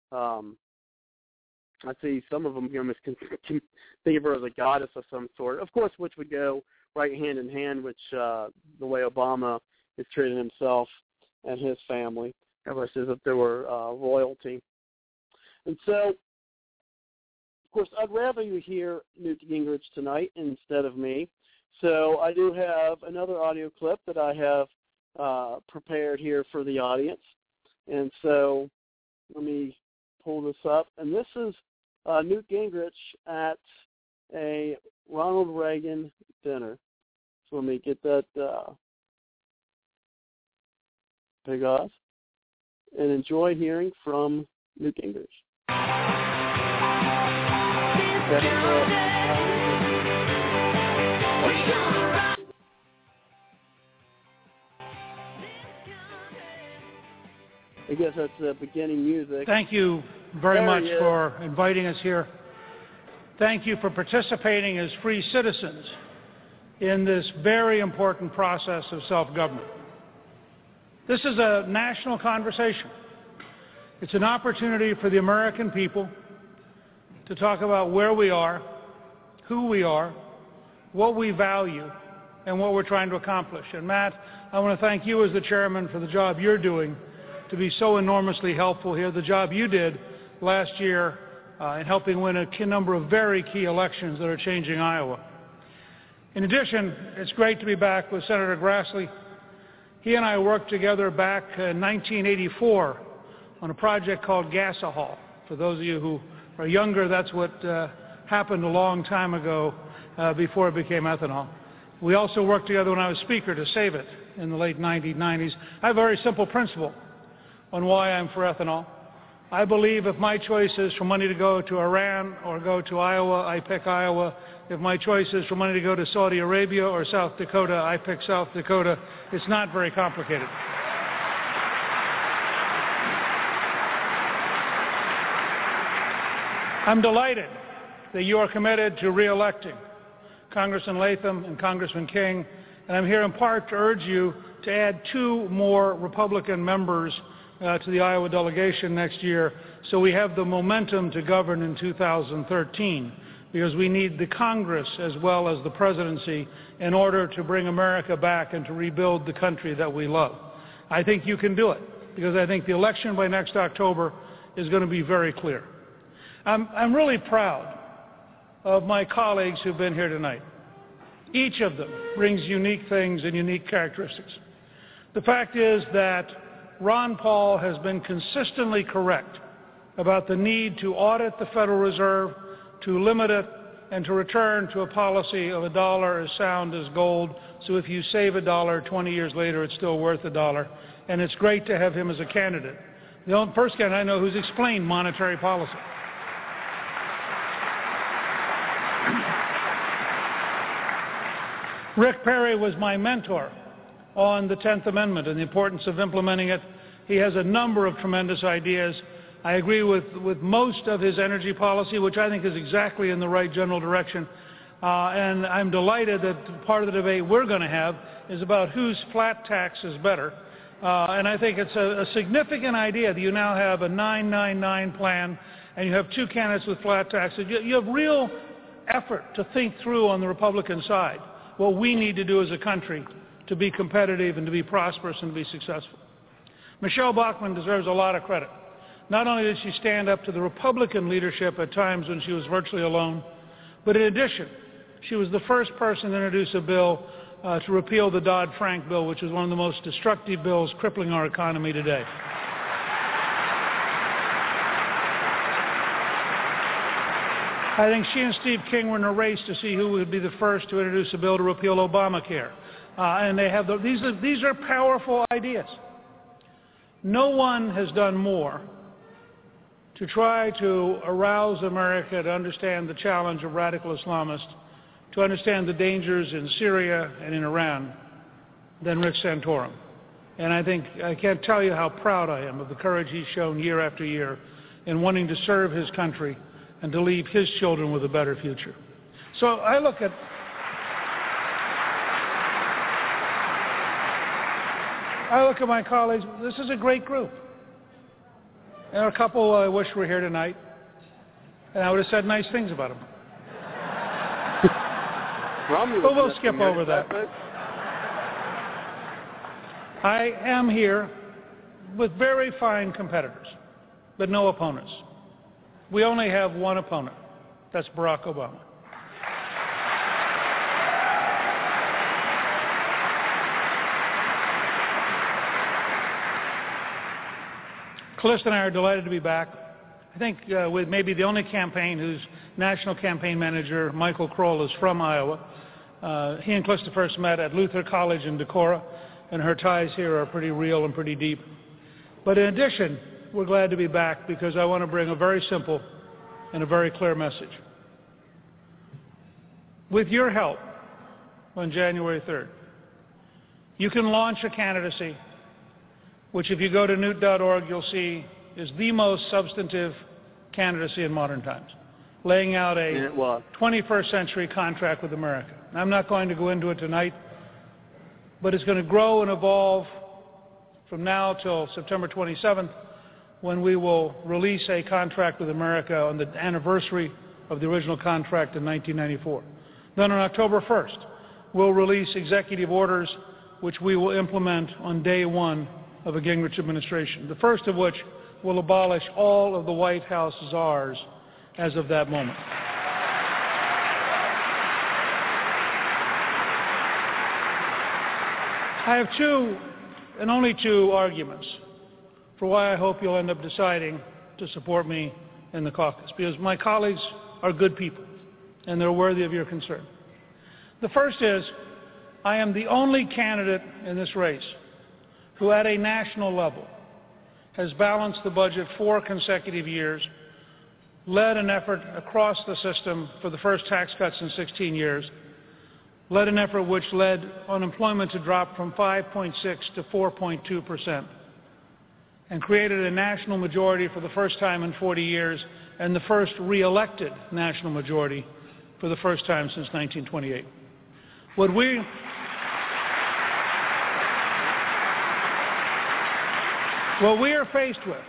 Speaker 3: I see some of them can think of her as a goddess of some sort, of course, which would go right hand in hand with the way Obama is treating himself and his family, as if they were royalty. And so, of course, I'd rather you hear Newt Gingrich tonight instead of me. So I do have another audio clip that I have prepared here for the audience. And so let me pull this up. And this is Newt Gingrich at a Ronald Reagan dinner. So let me get that big off and enjoy hearing from Newt Gingrich. I guess that's the beginning music.
Speaker 11: Thank you very much for inviting us here. Thank you for participating as free citizens in this very important process of self-government. This is a national conversation. It's an opportunity for the American people to talk about where we are, who we are, what we value, and what we're trying to accomplish. And Matt, I want to thank you as the chairman for the job you're doing to be so enormously helpful here, the job you did last year in helping win a number of very key elections that are changing Iowa. In addition, it's great to be back with Senator Grassley. He and I worked together back in 1984 on a project called Gasohol. For those of you who are younger, that's what happened a long time ago before it became ethanol. We also worked together when I was Speaker to save it in the late 1990s. I have a very simple principle on why I'm for ethanol. I believe if my choice is for money to go to Iran or go to Iowa, I pick Iowa. If my choice is for money to go to Saudi Arabia or South Dakota, I pick South Dakota. It's not very complicated. I'm delighted that you are committed to re-electing Congressman Latham and Congressman King, and I'm here in part to urge you to add 2 more Republican members to the Iowa delegation next year so we have the momentum to govern in 2013, because we need the Congress as well as the presidency in order to bring America back and to rebuild the country that we love. I think you can do it, because I think the election by next October is going to be very clear. I'm really proud of my colleagues who've been here tonight. Each of them brings unique things and unique characteristics. The fact is that Ron Paul has been consistently correct about the need to audit the Federal Reserve, to limit it, and to return to a policy of a dollar as sound as gold. So if you save a dollar, 20 years later it's still worth a dollar. And it's great to have him as a candidate. The only first candidate I know who's explained monetary policy. Rick Perry was my mentor on the 10th Amendment and the importance of implementing it. He has a number of tremendous ideas. I agree with most of his energy policy, which I think is exactly in the right general direction. And I'm delighted that part of the debate we're going to have is about whose flat tax is better. And I think it's a significant idea that you now have a 999 plan and you have two candidates with flat taxes. You have real effort to think through on the Republican side what we need to do as a country to be competitive and to be prosperous and to be successful. Michelle Bachmann deserves a lot of credit. Not only did she stand up to the Republican leadership at times when she was virtually alone, but in addition, she was the first person to introduce a bill to repeal the Dodd-Frank bill, which is one of the most destructive bills crippling our economy today. I think she and Steve King were in a race to see who would be the first to introduce a bill to repeal Obamacare. And they have these are powerful ideas. No one has done more to try to arouse America to understand the challenge of radical Islamists, to understand the dangers in Syria and in Iran, than Rick Santorum. And I can't tell you how proud I am of the courage he's shown year after year in wanting to serve his country and to leave his children with a better future. So I look at my colleagues. This is a great group. There are a couple I wish were here tonight, and I would have said nice things about them. But we'll skip over that. I am here with very fine competitors, but no opponents. We only have one opponent. That's Barack Obama. Callista and I are delighted to be back. I think with maybe the only campaign whose national campaign manager, Michael Kroll, is from Iowa. He and Callista first met at Luther College in Decorah, and her ties here are pretty real and pretty deep. But in addition, we're glad to be back because I want to bring a very simple and a very clear message. With your help on January 3rd, you can launch a candidacy which, if you go to newt.org, you'll see is the most substantive candidacy in modern times, laying out a 21st century contract with America. I'm not going to go into it tonight, but it's going to grow and evolve from now till September 27th, when we will release a contract with America on the anniversary of the original contract in 1994. Then on October 1st, we'll release executive orders which we will implement on day one of a Gingrich administration, the first of which will abolish all of the White House czars as of that moment. I have two, and only two, arguments for why I hope you'll end up deciding to support me in the caucus, because my colleagues are good people, and they're worthy of your concern. The first is, I am the only candidate in this race who at a national level has balanced the budget 4 consecutive years, led an effort across the system for the first tax cuts in 16 years, led an effort which led unemployment to drop from 5.6 to 4.2%, and created a national majority for the first time in 40 years, and the first re-elected national majority for the first time since 1928. What we are faced with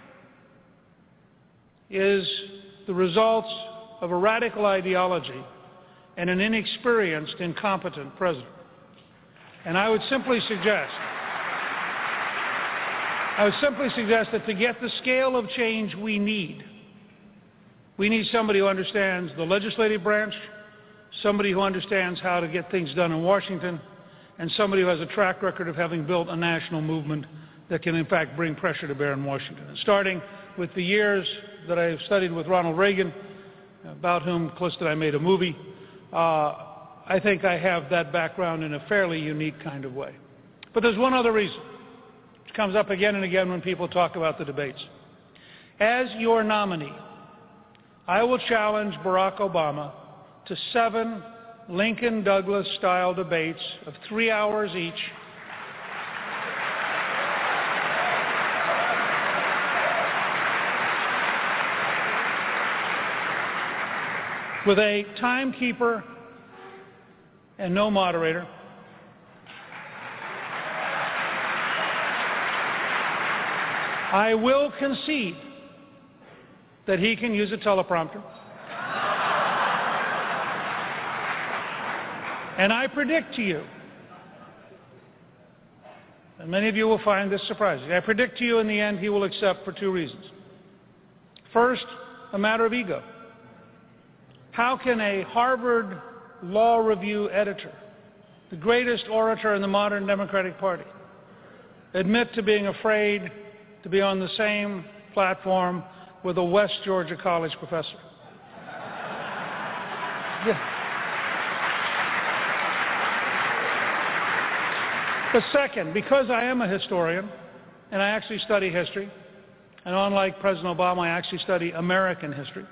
Speaker 11: is the results of a radical ideology and an inexperienced, incompetent president. And I would simply suggest that to get the scale of change we need, We need somebody who understands the legislative branch, somebody who understands how to get things done in Washington, and somebody who has a track record of having built a national movement that can, in fact, bring pressure to bear in Washington. And starting with the years that I studied with Ronald Reagan, about whom close that I made a movie, I think I have that background in a fairly unique kind of way. But there's one other reason, which comes up again and again when people talk about the debates. As your nominee, I will challenge Barack Obama to 7 Lincoln-Douglas-style debates of 3 hours each, with a timekeeper and no moderator. I will concede that he can use a teleprompter. And I predict to you, and many of you will find this surprising, I predict to you in the end he will accept for 2 reasons. First, a matter of ego. How can a Harvard Law Review editor, the greatest orator in the modern Democratic Party, admit to being afraid to be on the same platform with a West Georgia College professor? Yeah. But second, because I am a historian, and I actually study history, and unlike President Obama, I actually study American history.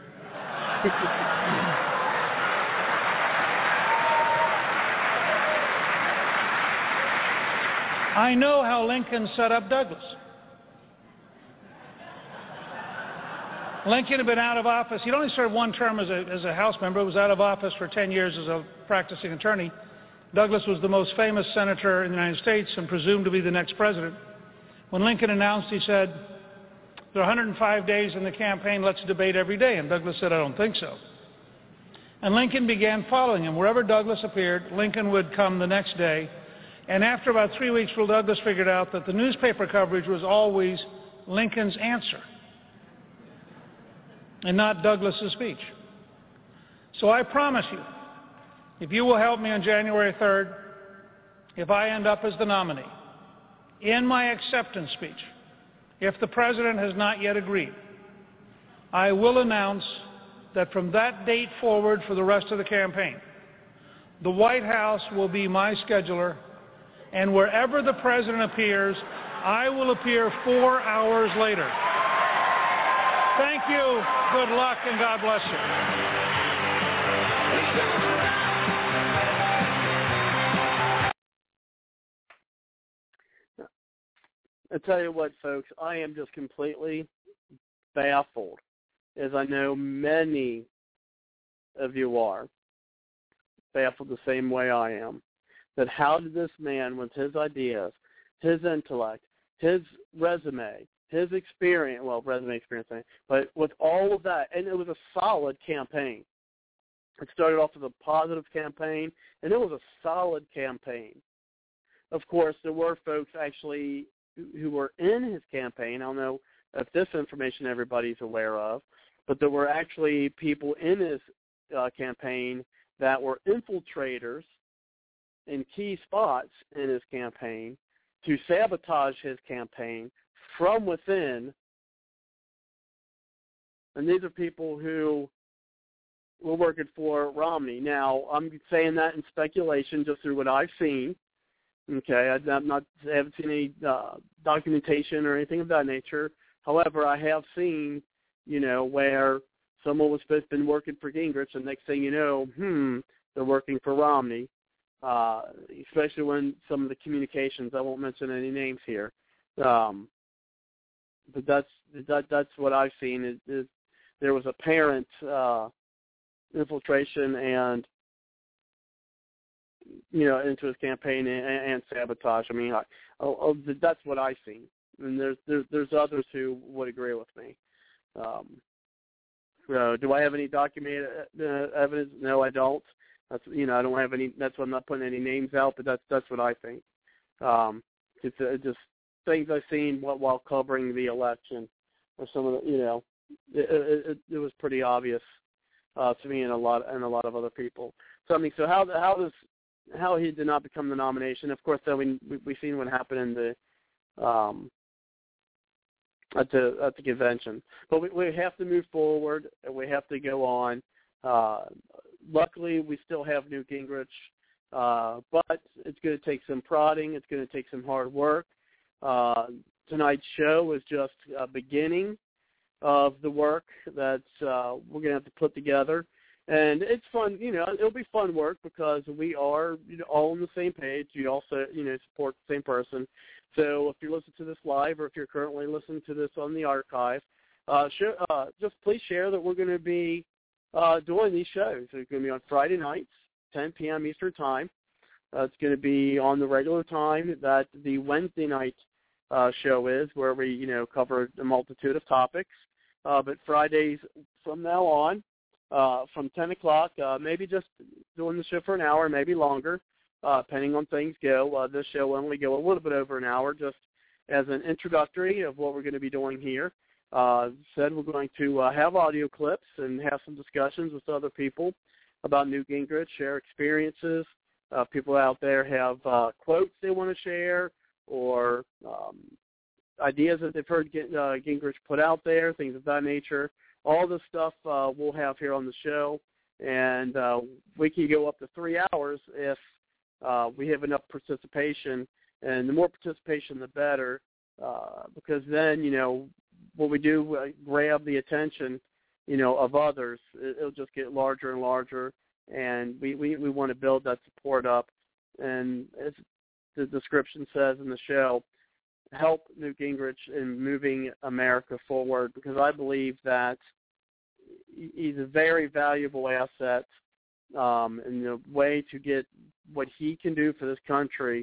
Speaker 11: I know how Lincoln set up Douglas. Lincoln had been out of office. He'd only served 1 term as a House member. He was out of office for 10 years as a practicing attorney. Douglas was the most famous senator in the United States and presumed to be the next president. When Lincoln announced, he said, there are 105 days in the campaign, let's debate every day. And Douglas said, I don't think so. And Lincoln began following him. Wherever Douglas appeared, Lincoln would come the next day. And after about 3 weeks, Douglas figured out that the newspaper coverage was always Lincoln's answer and not Douglas's speech. So I promise you, if you will help me on January 3rd, if I end up as the nominee, in my acceptance speech, if the president has not yet agreed, I will announce that from that date forward for the rest of the campaign, the White House will be my scheduler, and wherever the president appears, I will appear 4 hours later. Thank you, good luck, and God bless you.
Speaker 3: I tell you what, folks, I am just completely baffled, as I know many of you are, baffled the same way I am, that how did this man, with his ideas, his intellect, his resume, his experience, well, resume experience, but with all of that, and it was a solid campaign. It started off as a positive campaign, and it was a solid campaign. Of course, there were folks actually who were in his campaign. I don't know if this information everybody's aware of, but there were actually people in his campaign that were infiltrators in key spots in his campaign to sabotage his campaign from within. And these are people who were working for Romney. Now, I'm saying that in speculation just through what I've seen. Okay, I haven't seen any documentation or anything of that nature. However, I have seen, where someone was supposed to have been working for Gingrich, and next thing you know, they're working for Romney. Especially when some of the communications, I won't mention any names here, but that's what I've seen. Is there was apparent infiltration and into his campaign and sabotage. I mean, that's what I've seen, and there's others who would agree with me. Do I have any documented evidence? No, I don't. That's I don't have any. That's why I'm not putting any names out. But that's what I think. It's just things I've seen while covering the election, or some of the it was pretty obvious to me and a lot of other people. So I mean, so how he did not become the nomination? Of course, though we've seen what happened in the at the convention. But we have to move forward, and we have to go on. Luckily, we still have Newt Gingrich, but it's going to take some prodding. It's going to take some hard work. Tonight's show is just a beginning of the work that we're going to have to put together. And it's fun, it'll be fun work because we are all on the same page. We also, support the same person. So if you're listening to this live or if you're currently listening to this on the archive, just please share that we're going to be doing these shows. It's going to be on Friday nights, 10 p.m. Eastern Time. It's going to be on the regular time that the Wednesday night show is, where we, cover a multitude of topics. But Fridays from now on, from 10 o'clock, maybe just doing the show for an hour, maybe longer, depending on things go. This show will only go a little bit over an hour, just as an introductory of what we're going to be doing here. Said we're going to have audio clips and have some discussions with other people about Newt Gingrich, share experiences. People out there have quotes they want to share or ideas that they've heard Gingrich put out there, things of that nature. All this stuff we'll have here on the show, and we can go up to 3 hours if we have enough participation, and the more participation, the better, because then, what we do, grab the attention, of others. It'll just get larger and larger, and we want to build that support up, and as the description says in the show, help Newt Gingrich in moving America forward, because I believe that he's a very valuable asset, and the way to get what he can do for this country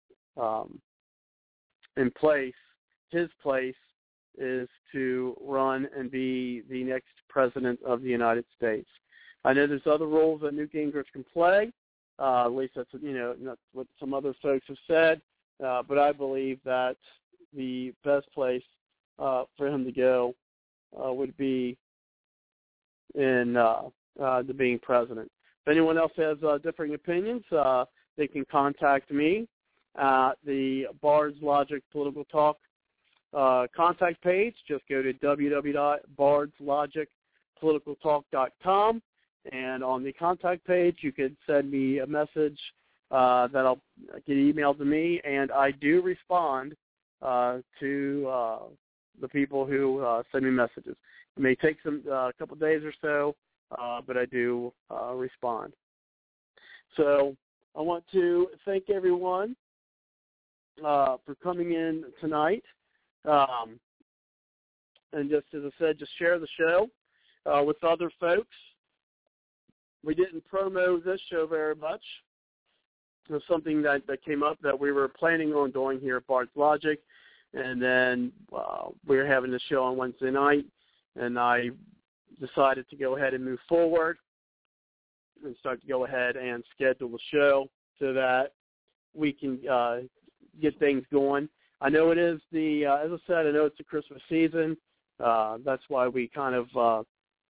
Speaker 3: in place, his place, is to run and be the next president of the United States. I know there's other roles that Newt Gingrich can play. At least that's not what some other folks have said. But I believe that the best place for him to go would be in the being president. If anyone else has differing opinions, they can contact me at the Bard's Logic Political Talk contact page. Just go to www.bardslogicpoliticaltalk.com, and on the contact page you could send me a message that'll get emailed to me, and I do respond to the people who send me messages. It may take a couple days or so, but I do respond. So I want to thank everyone for coming in tonight. And just as I said, just share the show with other folks. We didn't promo this show very much. It was something that came up that we were planning on doing here at Bard's Logic, and then we were having the show on Wednesday night, and I decided to go ahead and move forward and start to go ahead and schedule the show so that we can get things going. I know it is as I said, I know it's the Christmas season. That's why we kind of,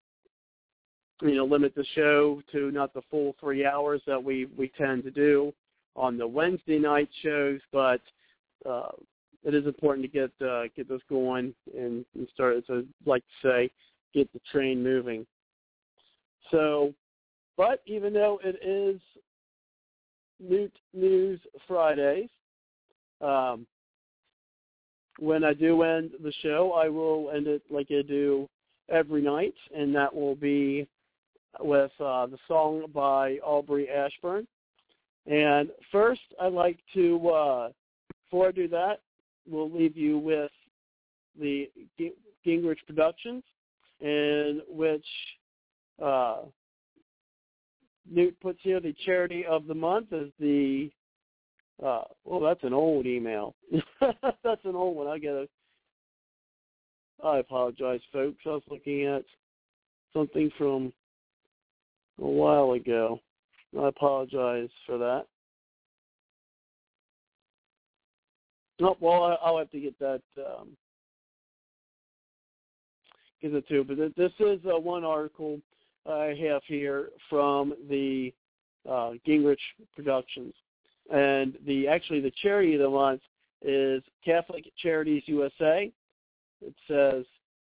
Speaker 3: limit the show to not the full 3 hours that we tend to do on the Wednesday night shows, but it is important to get this going and start, as I like to say, get the train moving. So, but even though it is Newt News Fridays, when I do end the show, I will end it like I do every night, and that will be with the song by Aubrey Ashburn. And first, I'd like to, before I do that, we'll leave you with the Gingrich Productions, in which Newt puts here the charity of the month as the that's an old email. That's an old one. I apologize, folks. I was looking at something from a while ago. I apologize for that. Oh, well, I'll have to get that get into it. But this is one article I have here from the Gingrich Productions. And the charity of the month is Catholic Charities USA. It says,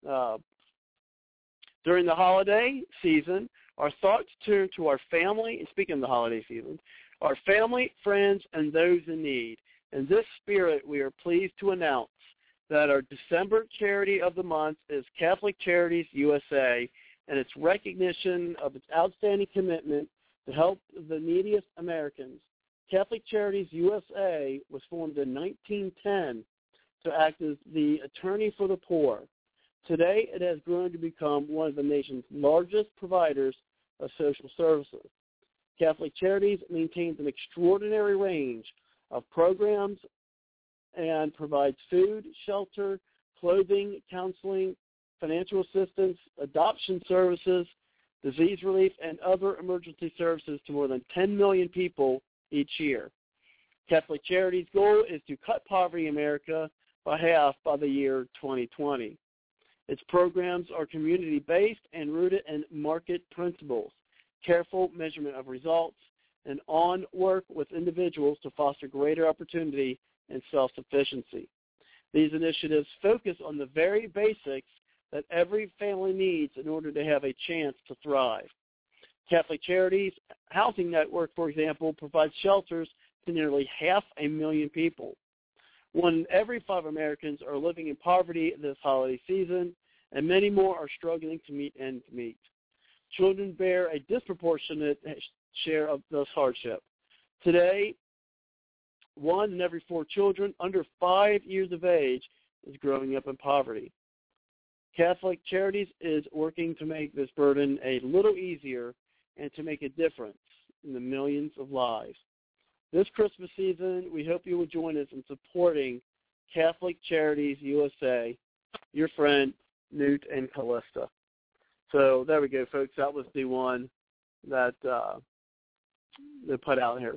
Speaker 3: during the holiday season, our thoughts turn to our family, and speaking of the holiday season, our family, friends, and those in need. In this spirit, we are pleased to announce that our December charity of the month is Catholic Charities USA, and its recognition of its outstanding commitment to help the neediest Americans. Catholic Charities USA was formed in 1910 to act as the attorney for the poor. Today, it has grown to become one of the nation's largest providers of social services. Catholic Charities maintains an extraordinary range of programs and provides food, shelter, clothing, counseling, financial assistance, adoption services, disease relief, and other emergency services to more than 10 million people each year. Catholic Charities' goal is to cut poverty in America by half by the year 2020. Its programs are community-based and rooted in market principles, careful measurement of results, and on work with individuals to foster greater opportunity and self-sufficiency. These initiatives focus on the very basics that every family needs in order to have a chance to thrive. Catholic Charities Housing Network, for example, provides shelters to nearly 500,000 people. 1 in every 5 Americans are living in poverty this holiday season, and many more are struggling to meet ends meet. Children bear a disproportionate share of this hardship. Today, 1 in every 4 children under 5 years of age is growing up in poverty. Catholic Charities is working to make this burden a little easier and to make a difference in the millions of lives. This Christmas season, we hope you will join us in supporting Catholic Charities USA, your friend Newt and Callista. So there we go, folks. That was the one that they put out here.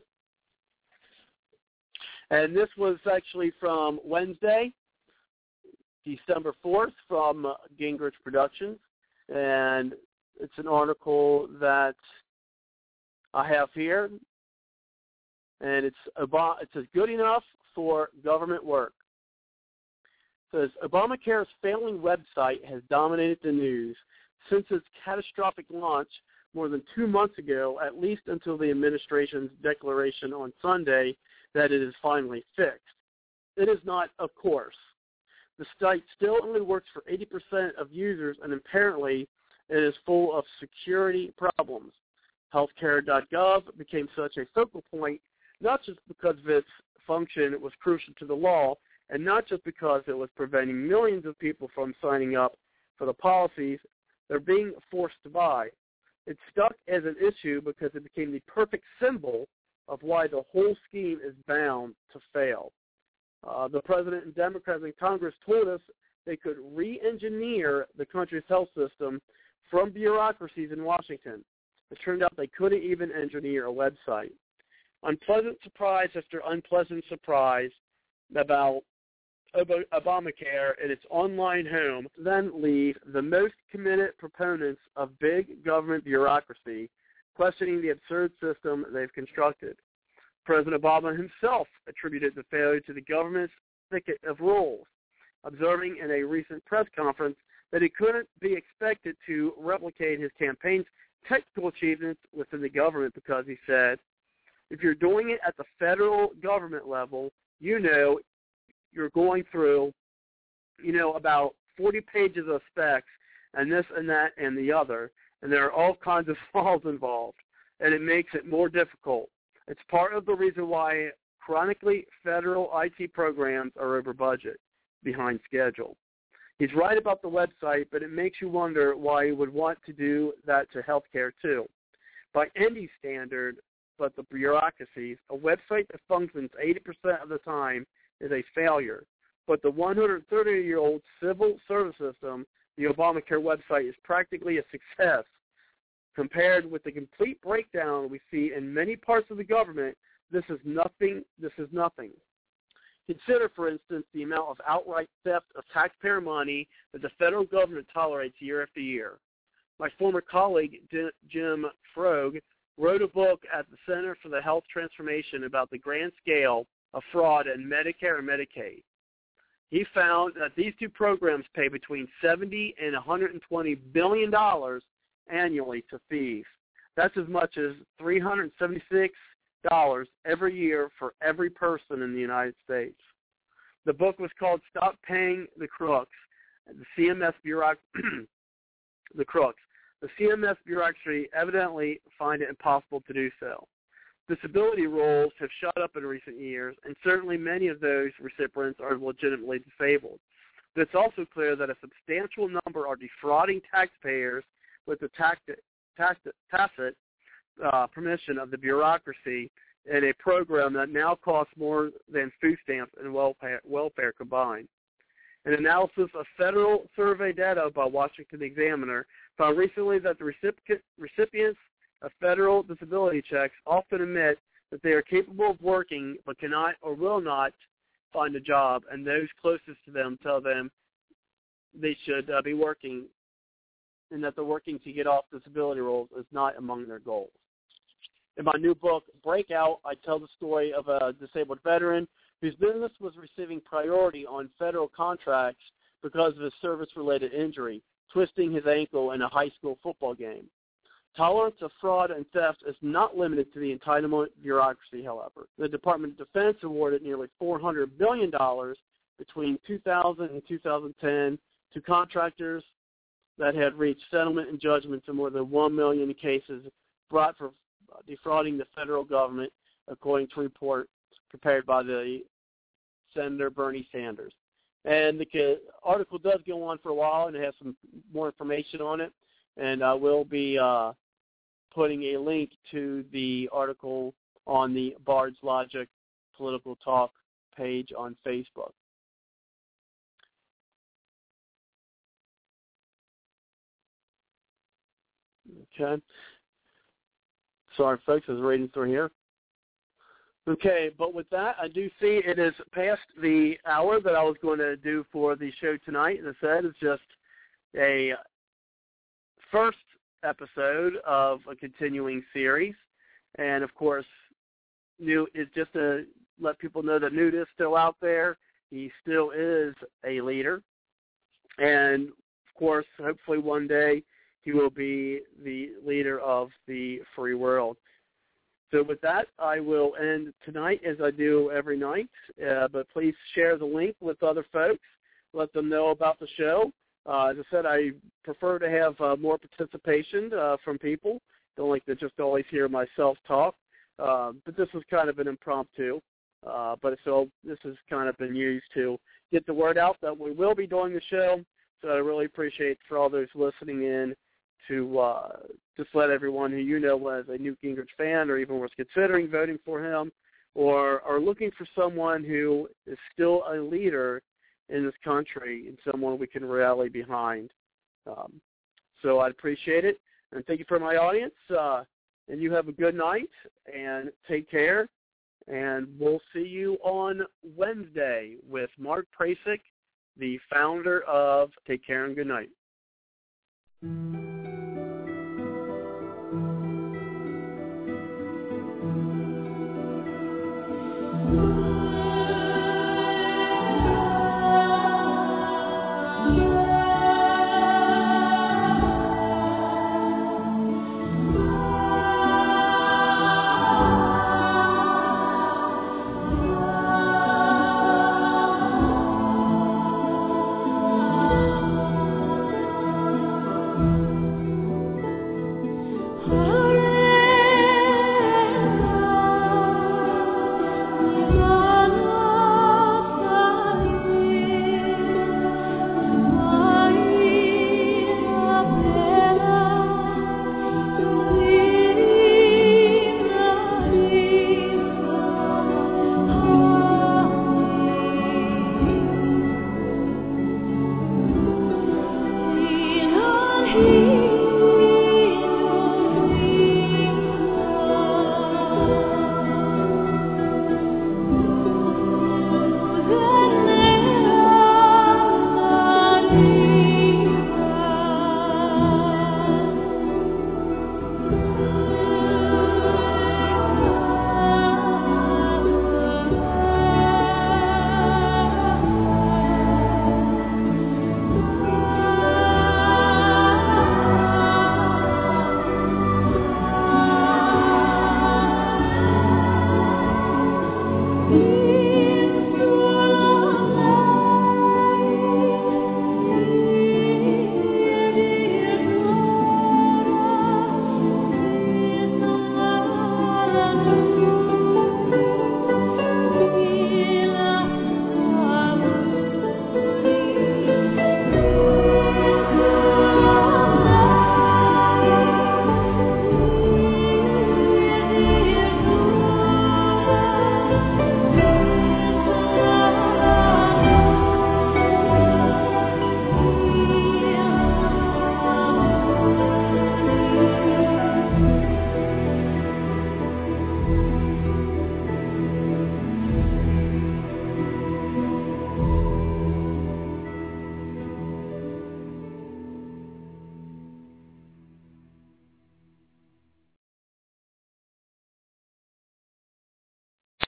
Speaker 3: And this was actually from Wednesday, December 4th, from Gingrich Productions. And it's an article that I have here. And it says, good enough for government work. It says, Obamacare's failing website has dominated the news since its catastrophic launch more than 2 months ago, at least until the administration's declaration on Sunday that it is finally fixed. It is not, of course. The site still only works for 80% of users, and apparently it is full of security problems. Healthcare.gov became such a focal point, not just because of its function was crucial to the law, and not just because it was preventing millions of people from signing up for the policies they're being forced to buy. It stuck as an issue because it became the perfect symbol of why the whole scheme is bound to fail. The president and Democrats in Congress told us they could re-engineer the country's health system from bureaucracies in Washington. It turned out they couldn't even engineer a website. Unpleasant surprise after unpleasant surprise about Obamacare and its online home then leave the most committed proponents of big government bureaucracy questioning the absurd system they've constructed. President Obama himself attributed the failure to the government's thicket of rules, observing in a recent press conference that he couldn't be expected to replicate his campaign's technical achievements within the government because he said, if you're doing it at the federal government level, you know you're going through, about 40 pages of specs and this and that and the other, and there are all kinds of flaws involved, and it makes it more difficult. It's part of the reason why chronically federal IT programs are over budget, behind schedule. He's right about the website, but it makes you wonder why he would want to do that to healthcare too. By any standard, but the bureaucracies, a website that functions 80% of the time is a failure. But the 130-year-old civil service system, the Obamacare website, is practically a success. Compared with the complete breakdown we see in many parts of the government, this is nothing. Consider, for instance, the amount of outright theft of taxpayer money that the federal government tolerates year after year. My former colleague, Jim Froeg, wrote a book at the Center for the Health Transformation about the grand scale of fraud in Medicare and Medicaid. He found that these two programs pay between $70 and $120 billion annually to thieves. That's as much as $376 every year for every person in the United States. The book was called Stop Paying the Crooks, the CMS The CMS bureaucracy evidently find it impossible to do so. Disability rolls have shot up in recent years, and certainly many of those recipients are legitimately disabled. But it's also clear that a substantial number are defrauding taxpayers with the tacit permission of the bureaucracy in a program that now costs more than food stamps and welfare combined. An analysis of federal survey data by Washington Examiner found recently that the recipients of federal disability checks often admit that they are capable of working but cannot or will not find a job, and those closest to them tell them they should be working and that the working to get off disability rolls is not among their goals. In my new book, Breakout, I tell the story of a disabled veteran whose business was receiving priority on federal contracts because of his service-related injury, twisting his ankle in a high school football game. Tolerance of fraud and theft is not limited to the entitlement bureaucracy, however. The Department of Defense awarded nearly $400 billion between 2000 and 2010 to contractors that had reached settlement and judgments in more than 1 million cases brought for defrauding the federal government, according to a report prepared by the Senator Bernie Sanders. And the article does go on for a while, and it has some more information on it, and I will be putting a link to the article on the Bard's Logic Political Talk page on Facebook. Okay. Sorry, folks, I was reading through here. Okay, but with that, I do see it is past the hour that I was going to do for the show tonight. As I said, it's just a first episode of a continuing series. And, of course, Newt is just to let people know that Newt is still out there. He still is a leader. And, of course, hopefully one day he will be the leader of the free world. So with that, I will end tonight as I do every night. But please share the link with other folks. Let them know about the show. As I said, I prefer to have more participation from people. Don't like to just always hear myself talk. But this is kind of an impromptu. But so this has kind of been used to get the word out that we will be doing the show. So I really appreciate for all those listening in to just let everyone who you know was a Newt Gingrich fan or even was considering voting for him or are looking for someone who is still a leader in this country and someone we can rally behind. So I'd appreciate it. And thank you for my audience. And you have a good night and take care. And we'll see you on Wednesday with Mark Prasick, the founder of Take Care and Good Night.